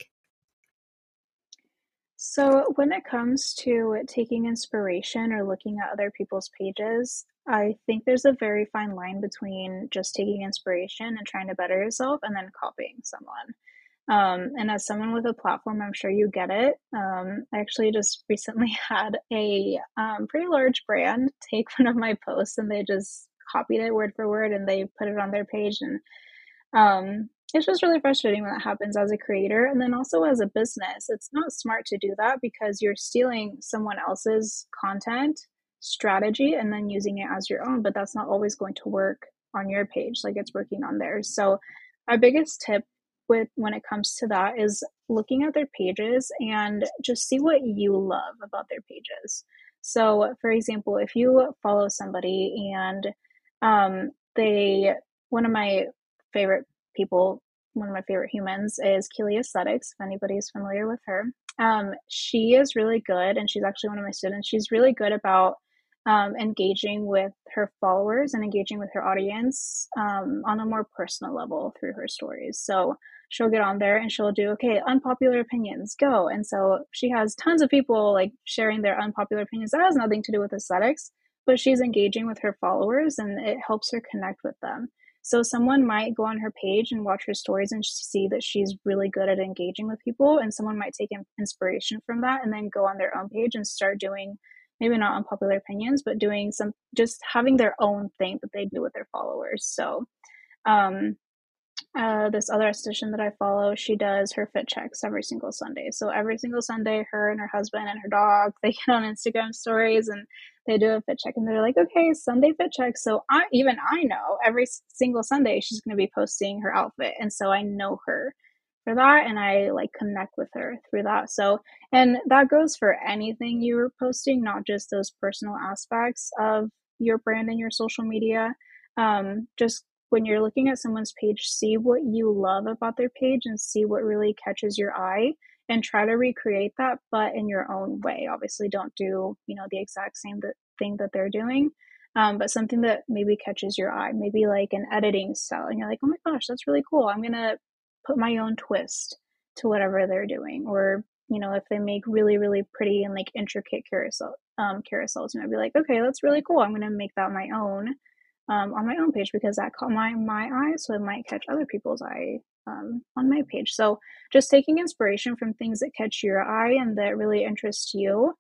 So, when it comes to taking inspiration or looking at other people's pages, I think there's a very fine line between just taking inspiration and trying to better yourself and then copying someone. And as someone with a platform, I'm sure you get it. I actually just recently had a pretty large brand take one of my posts and they just copied it word for word and they put it on their page. And it's just really frustrating when that happens as a creator and then also as a business. It's not smart to do that because you're stealing someone else's content strategy and then using it as your own, but that's not always going to work on your page like it's working on theirs. So, my biggest tip with when it comes to that is looking at their pages and just see what you love about their pages. So, for example, if you follow somebody and they one of my favorite people, one of my favorite humans is Keely Aesthetics, if anybody's familiar with her. She is really good, and she's actually one of my students. She's really good about engaging with her followers and engaging with her audience on a more personal level through her stories. So she'll get on there and she'll do, okay, unpopular opinions, go. And so she has tons of people like sharing their unpopular opinions. That has nothing to do with aesthetics, but she's engaging with her followers and it helps her connect with them. So someone might go on her page and watch her stories and see that she's really good at engaging with people, and someone might take inspiration from that and then go on their own page and start doing maybe not unpopular opinions, but doing some just having their own thing that they do with their followers. So um, this other esthetician that I follow, she does her fit checks every single Sunday. So every single Sunday, her and her husband and her dog, they get on Instagram stories and they do a fit check and they're like, okay, Sunday fit check. So I know every single Sunday she's going to be posting her outfit. And so I know her for that and I like connect with her through that. So, and that goes for anything you're posting, not just those personal aspects of your brand and your social media. Just when you're looking at someone's page, see what you love about their page and see what really catches your eye and try to recreate that, but in your own way. Obviously, don't do, the exact same thing that they're doing, but something that maybe catches your eye, maybe like an editing style. And you're like, oh my gosh, that's really cool. I'm going to put my own twist to whatever they're doing. Or, if they make really, really pretty and like intricate carousels, you might be like, okay, that's really cool. I'm going to make that my own on my own page because that caught my eye, so it might catch other people's eye on my page. So just taking inspiration from things that catch your eye and that really interest you,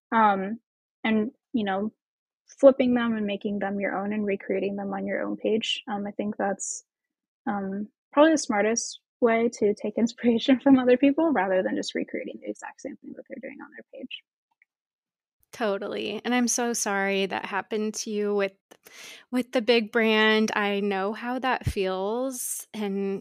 and flipping them and making them your own and recreating them on your own page. I think that's probably the smartest way to take inspiration from other people rather than just recreating the exact same thing that they're doing on their page. Totally. And I'm so sorry that happened to you with the big brand. I know how that feels, and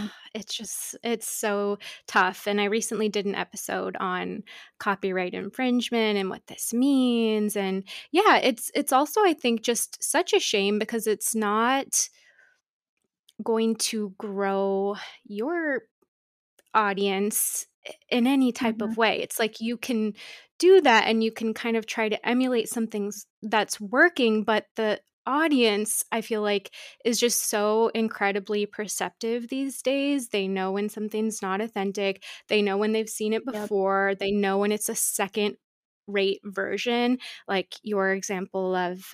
it's so tough. And I recently did an episode on copyright infringement and what this means. And yeah, it's also, I think, just such a shame because it's not going to grow your audience in any type Mm-hmm. of way. It's like you can do that and you can kind of try to emulate something that's working, but the audience, I feel like, is just so incredibly perceptive these days. They know when something's not authentic. They know when they've seen it Yep. before. They know when it's a second rate version, like your example of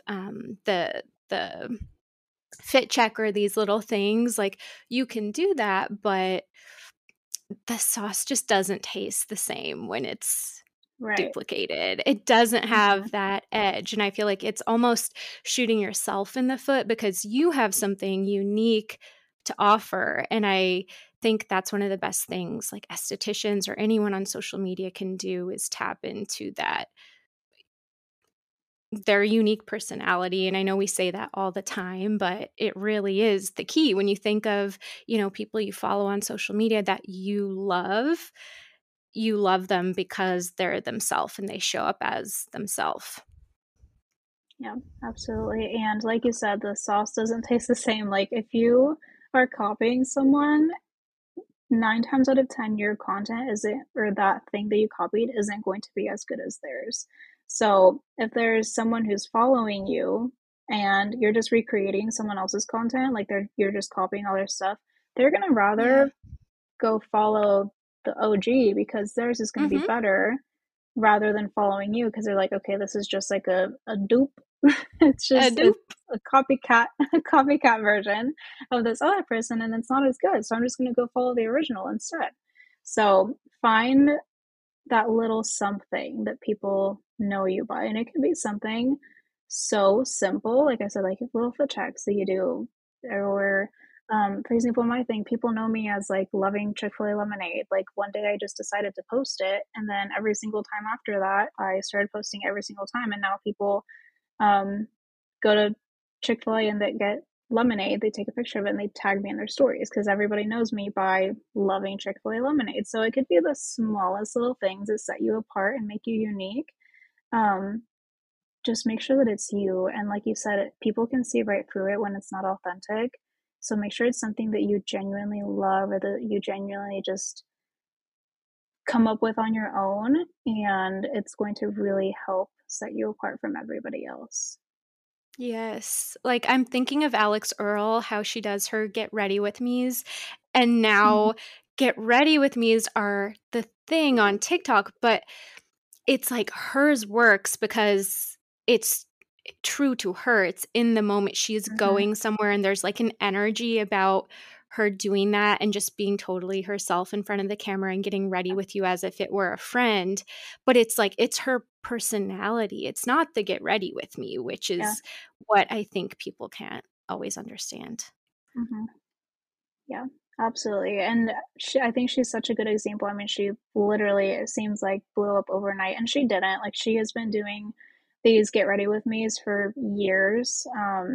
the fit check or these little things. Like, you can do that, but the sauce just doesn't taste the same when it's Right. duplicated. It doesn't Mm-hmm. have that edge, and I feel like it's almost shooting yourself in the foot because you have something unique to offer, and I think that's one of the best things like estheticians or anyone on social media can do is tap into that their unique personality. And I know we say that all the time, but it really is the key when you think of, people you follow on social media that you love. you love them because they're themselves and they show up as themselves. Yeah, absolutely. And like you said, the sauce doesn't taste the same. Like if you are copying someone, 9 times out of 10, your content isn't, or that thing that you copied isn't going to be as good as theirs. So if there's someone who's following you and you're just recreating someone else's content, like you're just copying all their stuff, they're gonna Yeah. rather go follow the OG because theirs is gonna be Mm-hmm. better rather than following you because they're like, okay, this is just like a dupe. It's A just dupe. a copycat a copycat version of this other person and it's not as good. So I'm just gonna go follow the original instead. So find that little something that people know you by. And it can be something so simple, like I said, like little foot checks that you do, or for example, my thing, people know me as like loving Chick-fil-A lemonade. Like one day I just decided to post it, and then every single time after that, I started posting every single time, and now people um, go to Chick-fil-A and they get lemonade, they take a picture of it and they tag me in their stories because everybody knows me by loving Chick-fil-A lemonade. So it could be the smallest little things that set you apart and make you unique. Um, just make sure that it's you. And like you said, people can see right through it when it's not authentic. So make sure it's something that you genuinely love or that you genuinely just come up with on your own. And it's going to really help set you apart from everybody else. Yes. Like I'm thinking of Alex Earl, how she does her get ready with me's. And Mhm. now get ready with me's are the thing on TikTok, but it's like hers works because it's true to her. It's in the moment she's Mhm. going somewhere and there's like an energy about her doing that and just being totally herself in front of the camera and getting ready with you as if it were a friend. But it's like it's her personality. It's not the get ready with me, which Yeah. is what I think people can't always understand. Mhm. Yeah, absolutely. And I think she's such a good example. I mean, she literally, it seems like blew up overnight, and she didn't. Like, she has been doing these get ready with me's for years.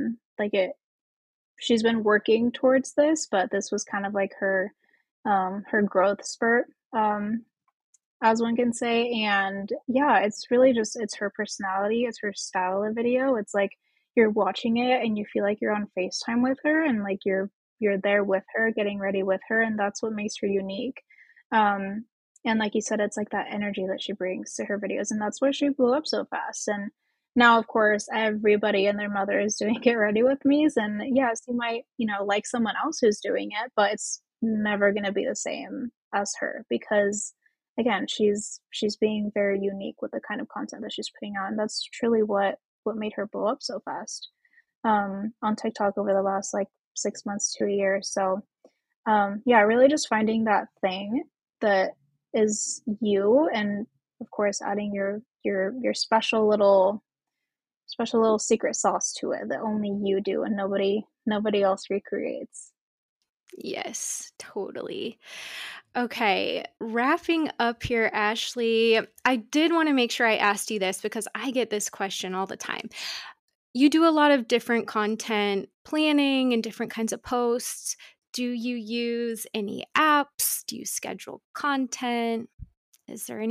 She's been working towards this, but this was kind of like her growth spurt. As one can say. And yeah, it's really just it's her personality, it's her style of video. It's like you're watching it and you feel like you're on FaceTime with her and like you're there with her, getting ready with her, and that's what makes her unique. Um, and like you said, it's like that energy that she brings to her videos, and that's why she blew up so fast. And now, of course, everybody and their mother is doing get ready with me's, and yes, you might, like someone else who's doing it, but it's never going to be the same as her because again, she's being very unique with the kind of content that she's putting out, and that's truly what made her blow up so fast on TikTok over the last like 6 months to a year. So yeah, really just finding that thing that is you, and of course adding your special little secret sauce to it that only you do and nobody else recreates. Yes, totally. Okay, wrapping up here, Ashley, I did want to make sure I asked you this because I get this question all the time. You do a lot of different content planning and different kinds of posts. Do you use any apps? Do you schedule content? Is there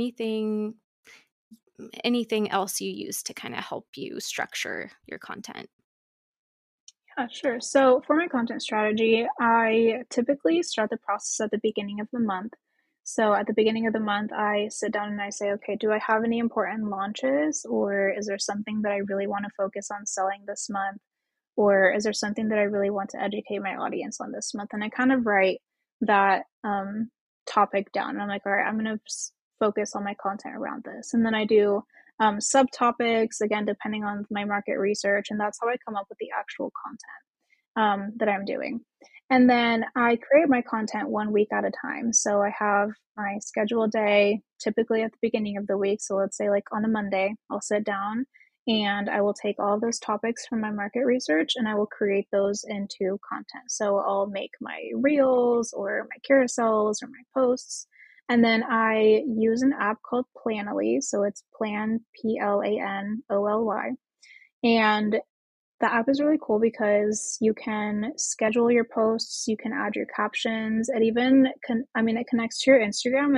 anything else you use to kind of help you structure your content? Yeah, sure. So for my content strategy, I typically start the process at the beginning of the month. So at the beginning of the month, I sit down and I say, okay, do I have any important launches, or is there something that I really want to focus on selling this month? Or is there something that I really want to educate my audience on this month? And I kind of write that topic down. And I'm like, all right, I'm going to focus on my content around this. And then I do subtopics, again, depending on my market research. And that's how I come up with the actual content that I'm doing. And then I create my content 1 week at a time. So I have my scheduled day typically at the beginning of the week. So let's say, like on a Monday, I'll sit down and I will take all those topics from my market research and I will create those into content. So I'll make my reels or my carousels or my posts. And then I use an app called Planoly. So it's Plan, Planoly. And the app is really cool because you can schedule your posts, you can add your captions. It even it connects to your Instagram and it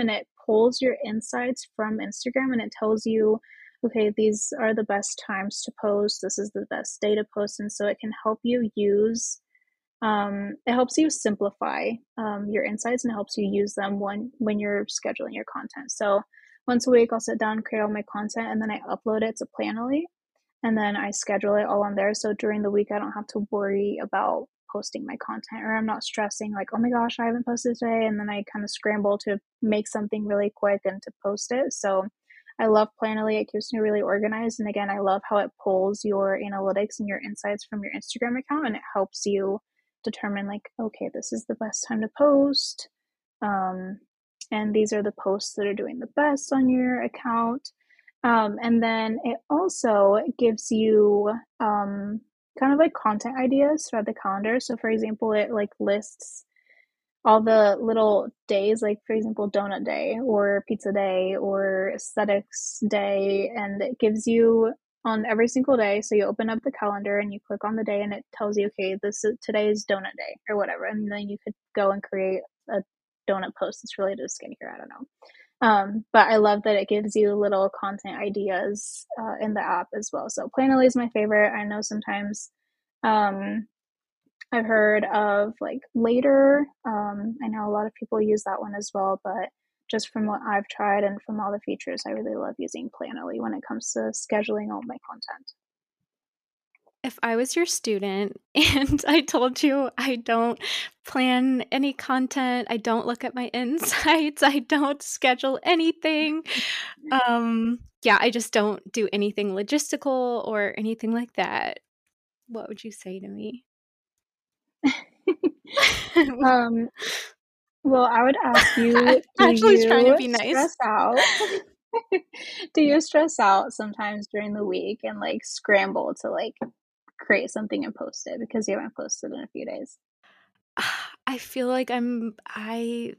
pulls your insights from Instagram and it tells you, okay, these are the best times to post. This is the best day to post. And so it can help you use, it helps you simplify your insights and it helps you use them when you're scheduling your content. So once a week, I'll sit down, create all my content, and then I upload it to Planoly, and then I schedule it all on there. So during the week, I don't have to worry about posting my content, or I'm not stressing like, oh my gosh, I haven't posted today. And then I kind of scramble to make something really quick and to post it. So I love Planoly. It keeps me really organized. And again, I love how it pulls your analytics and your insights from your Instagram account and it helps you determine like, okay, this is the best time to post. And these are the posts that are doing the best on your account. And then it also gives you kind of like content ideas throughout the calendar. So for example, it like lists all the little days, like for example, donut day or pizza day or aesthetics day, and it gives you on every single day. So you open up the calendar and you click on the day and it tells you, okay, today's donut day or whatever. And then you could go and create a donut post that's related to skincare. I don't know. But I love that it gives you little content ideas in the app as well. So Planoly is my favorite. I know sometimes I've heard of like Later. I know a lot of people use that one as well, but just from what I've tried and from all the features, I really love using Planoly when it comes to scheduling all my content. If I was your student and I told you I don't plan any content, I don't look at my insights, I don't schedule anything, yeah, I just don't do anything logistical or anything like that, what would you say to me? um, well, I would ask you, do Ashley's trying to you be nice. stress out? Do you stress out sometimes during the week and like scramble to like create something and post it because you haven't posted in a few days? I feel like I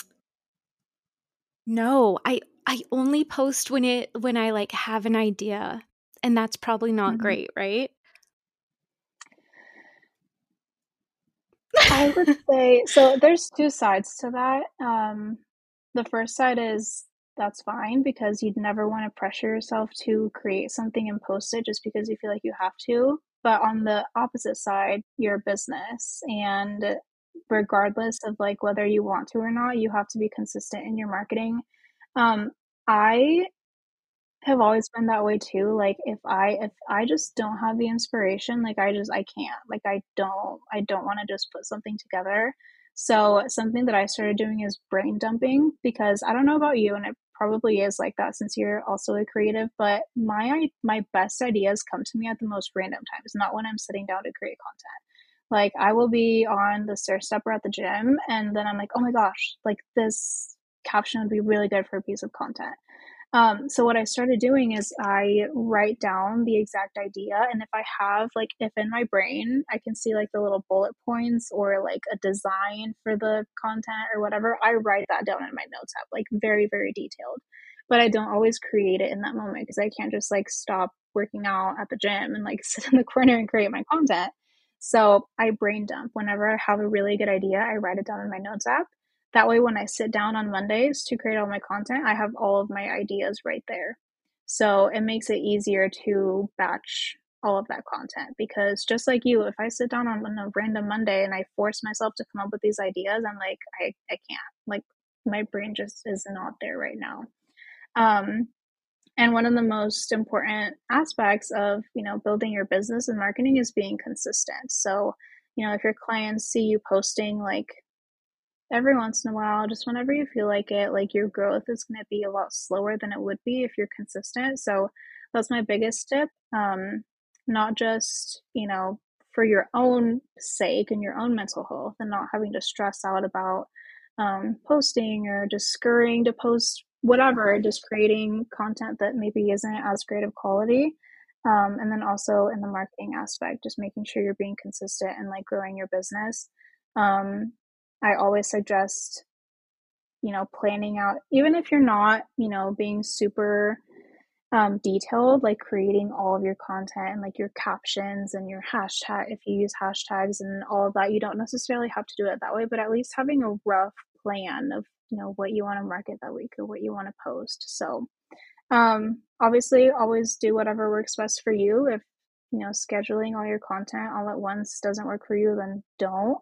no, I only post when I, like, have an idea, and that's probably not Mhm. great, right? I would say so there's 2 sides to that. The first side is that's fine because you'd never wanna pressure yourself to create something and post it just because you feel like you have to. But on the opposite side, you're a business, and regardless of, like, whether you want to or not, you have to be consistent in your marketing. I have always been that way too, like, if I just don't have the inspiration, like, I can't, like, I don't wanna just put something together. So, something that I started doing is brain dumping because I don't know about you, and it probably is like that since you're also a creative, but my best ideas come to me at the most random times, not when I'm sitting down to create content. Like, I will be on the stair stepper at the gym, and then I'm like, "Oh my gosh, like, this caption would be really good for a piece of content." So what I started doing is I write down the exact idea, and if I have like if in my brain I can see like the little bullet points or like a design for the content or whatever, I write that down in my notes app, like very, very detailed. But I don't always create it in that moment because I can't just like stop working out at the gym and like sit in the corner and create my content. So I brain dump. Whenever I have a really good idea, I write it down in my notes app. That way, when I sit down on Mondays to create all my content, I have all of my ideas right there. So it makes it easier to batch all of that content because just like you, if I sit down on a random Monday and I force myself to come up with these ideas, I'm like, I can't. Like, my brain just is not there right now. Um, and one of the most important aspects of, building your business and marketing is being consistent. So, if your clients see you posting like every once in a while, just whenever you feel like your growth is going to be a lot slower than it would be if you're consistent. So that's my biggest tip. Not just, for your own sake and your own mental health and not having to stress out about posting or just scurrying to post whatever, just creating content that maybe isn't as great of quality. And then also in the marketing aspect, just making sure you're being consistent and like growing your business. Um, I always suggest, planning out, even if you're not, being super detailed, like creating all of your content and like your captions and your hashtag, if you use hashtags and all of that, you don't necessarily have to do it that way, but at least having a rough plan of what you want to market that week or what you want to post. So obviously always do whatever works best for you. If, scheduling all your content all at once doesn't work for you, then don't.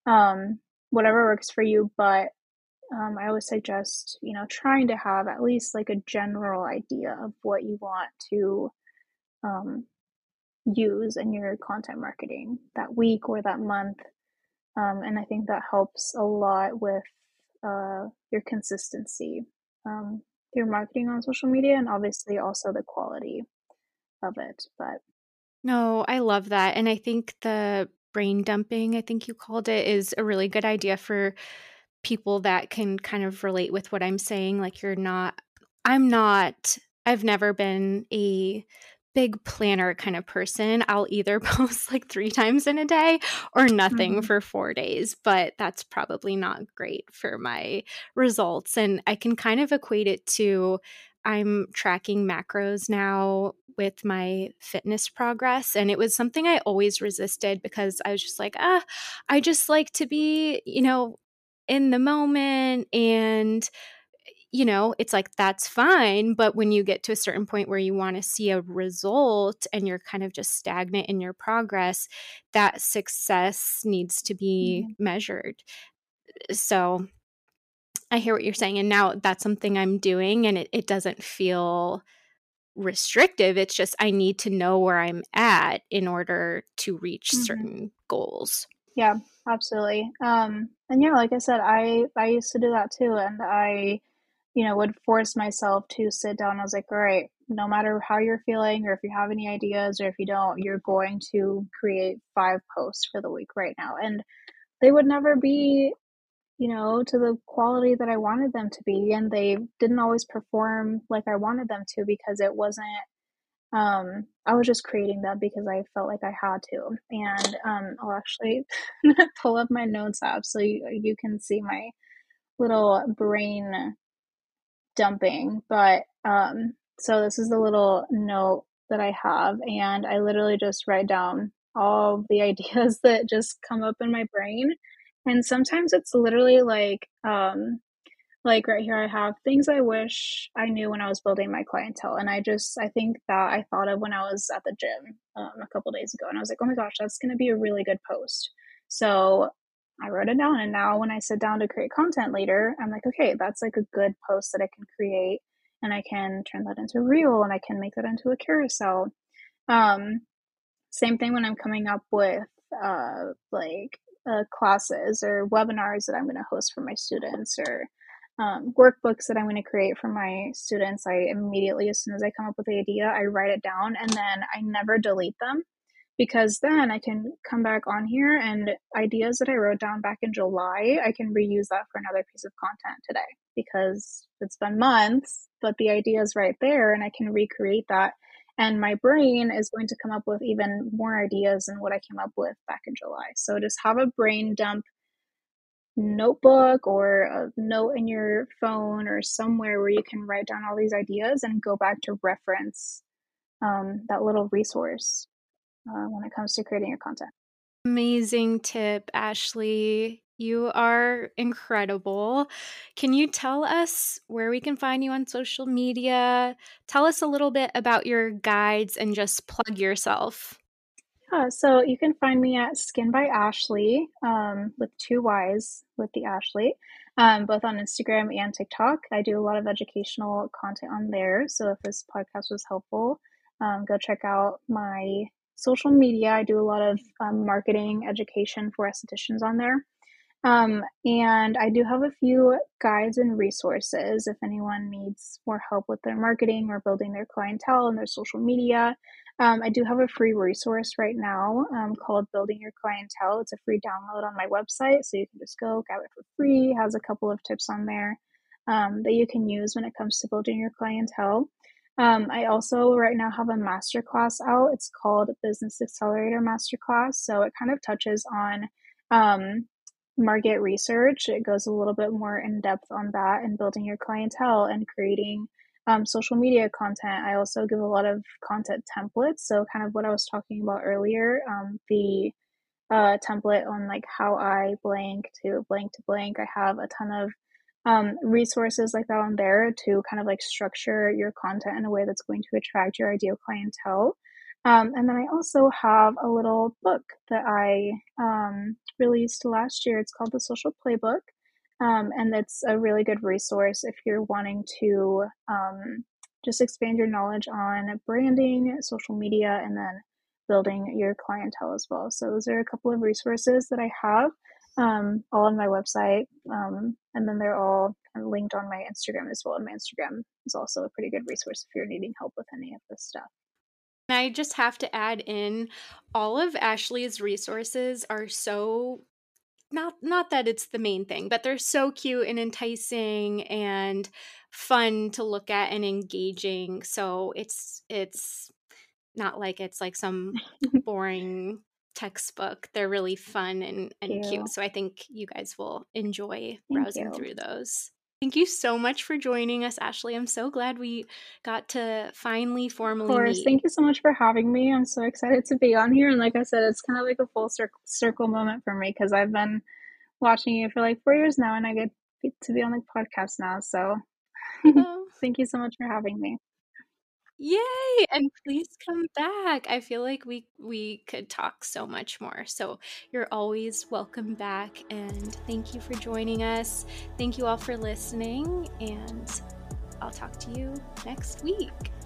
Whatever works for you, but I always suggest, trying to have at least like a general idea of what you want to um, use in your content marketing that week or that month. And I think that helps a lot with your consistency, your marketing on social media, and obviously also the quality of it. But No, I love that. And I think the brain dumping, I think you called it, is a really good idea for people that can kind of relate with what I'm saying. Like, I'm not, I've never been a big planner kind of person. I'll either post like 3 times in a day or nothing mhm, for 4 days, but that's probably not great for my results. And I can kind of equate it to I'm tracking macros now with my fitness progress. And it was something I always resisted because I was just like, I just like to be, in the moment. And it's like, that's fine. But when you get to a certain point where you want to see a result and you're kind of just stagnant in your progress, that success needs to be mhm, measured. So I hear what you're saying. And now that's something I'm doing, and it doesn't feel restrictive. It's just I need to know where I'm at in order to reach mhm. certain goals. Yeah, absolutely. And yeah, like I said, I used to do that too, and I, would force myself to sit down. I was like, all right, no matter how you're feeling, or if you have any ideas, or if you don't, you're going to create 5 posts for the week right now, and they would never be, to the quality that I wanted them to be, and they didn't always perform like I wanted them to because it wasn't I was just creating them because I felt like I had to. And I'll actually pull up my notes app so you can see my little brain dumping. But so this is the little note that I have, and I literally just write down all the ideas that just come up in my brain. And sometimes it's literally like right here, I have things I wish I knew when I was building my clientele. And I think that I thought of when I was at the gym a couple days ago. And I was like, oh my gosh, that's going to be a really good post. So I wrote it down. And now when I sit down to create content later, I'm like, okay, that's like a good post that I can create. And I can turn that into a reel and I can make that into a carousel. Um, Same thing when I'm coming up with classes or webinars that I'm going to host for my students or workbooks that I'm going to create for my students. I immediately, as soon as I come up with the idea, I write it down and then I never delete them because then I can come back on here and ideas that I wrote down back in July, I can reuse that for another piece of content today because it's been months, but the idea is right there and I can recreate that. And my brain is going to come up with even more ideas than what I came up with back in July. So just have a brain dump notebook or a note in your phone or somewhere where you can write down all these ideas and go back to reference that little resource when it comes to creating your content. Amazing tip, Ashley. You are incredible. Can you tell us where we can find you on social media? Tell us a little bit about your guides and just plug yourself. Yeah, so you can find me at Skin by Ashley with 2 Y's with the Ashley, both on Instagram and TikTok. I do a lot of educational content on there. So if this podcast was helpful, go check out my social media. I do a lot of marketing education for estheticians on there. And I do have a few guides and resources if anyone needs more help with their marketing or building their clientele and their social media. I do have a free resource right now called Building Your Clientele. It's a free download on my website, so you can just go grab it for free. It has a couple of tips on there that you can use when it comes to building your clientele. I also right now have a masterclass out. It's called Business Accelerator Masterclass. So it kind of touches on um, market research. It goes a little bit more in depth on that and building your clientele and creating social media content. I also give a lot of content templates. So, kind of what I was talking about earlier, the template on like how I blank to blank to blank. I have a ton of resources like that on there to kind of like structure your content in a way that's going to attract your ideal clientele. And then I also have a little book that I released last year. It's called The Social Playbook. And it's a really good resource if you're wanting to just expand your knowledge on branding, social media, and then building your clientele as well. So those are a couple of resources that I have all on my website. And then they're all kind of linked on my Instagram as well. And my Instagram is also a pretty good resource if you're needing help with any of this stuff. And I just have to add in, all of Ashley's resources are so, not that it's the main thing, but they're so cute and enticing and fun to look at and engaging. So it's not like it's like some boring textbook. They're really fun and cute. So I think you guys will enjoy browsing through those. Thank you so much for joining us, Ashley. I'm so glad we got to finally formally meet. Thank you so much for having me. I'm so excited to be on here. And like I said, it's kind of like a full circle moment for me because I've been watching you for like 4 years now and I get to be on the podcast now. So thank you so much for having me. Yay! And please come back. I feel like we could talk so much more. So you're always welcome back. And thank you for joining us. Thank you all for listening. And I'll talk to you next week.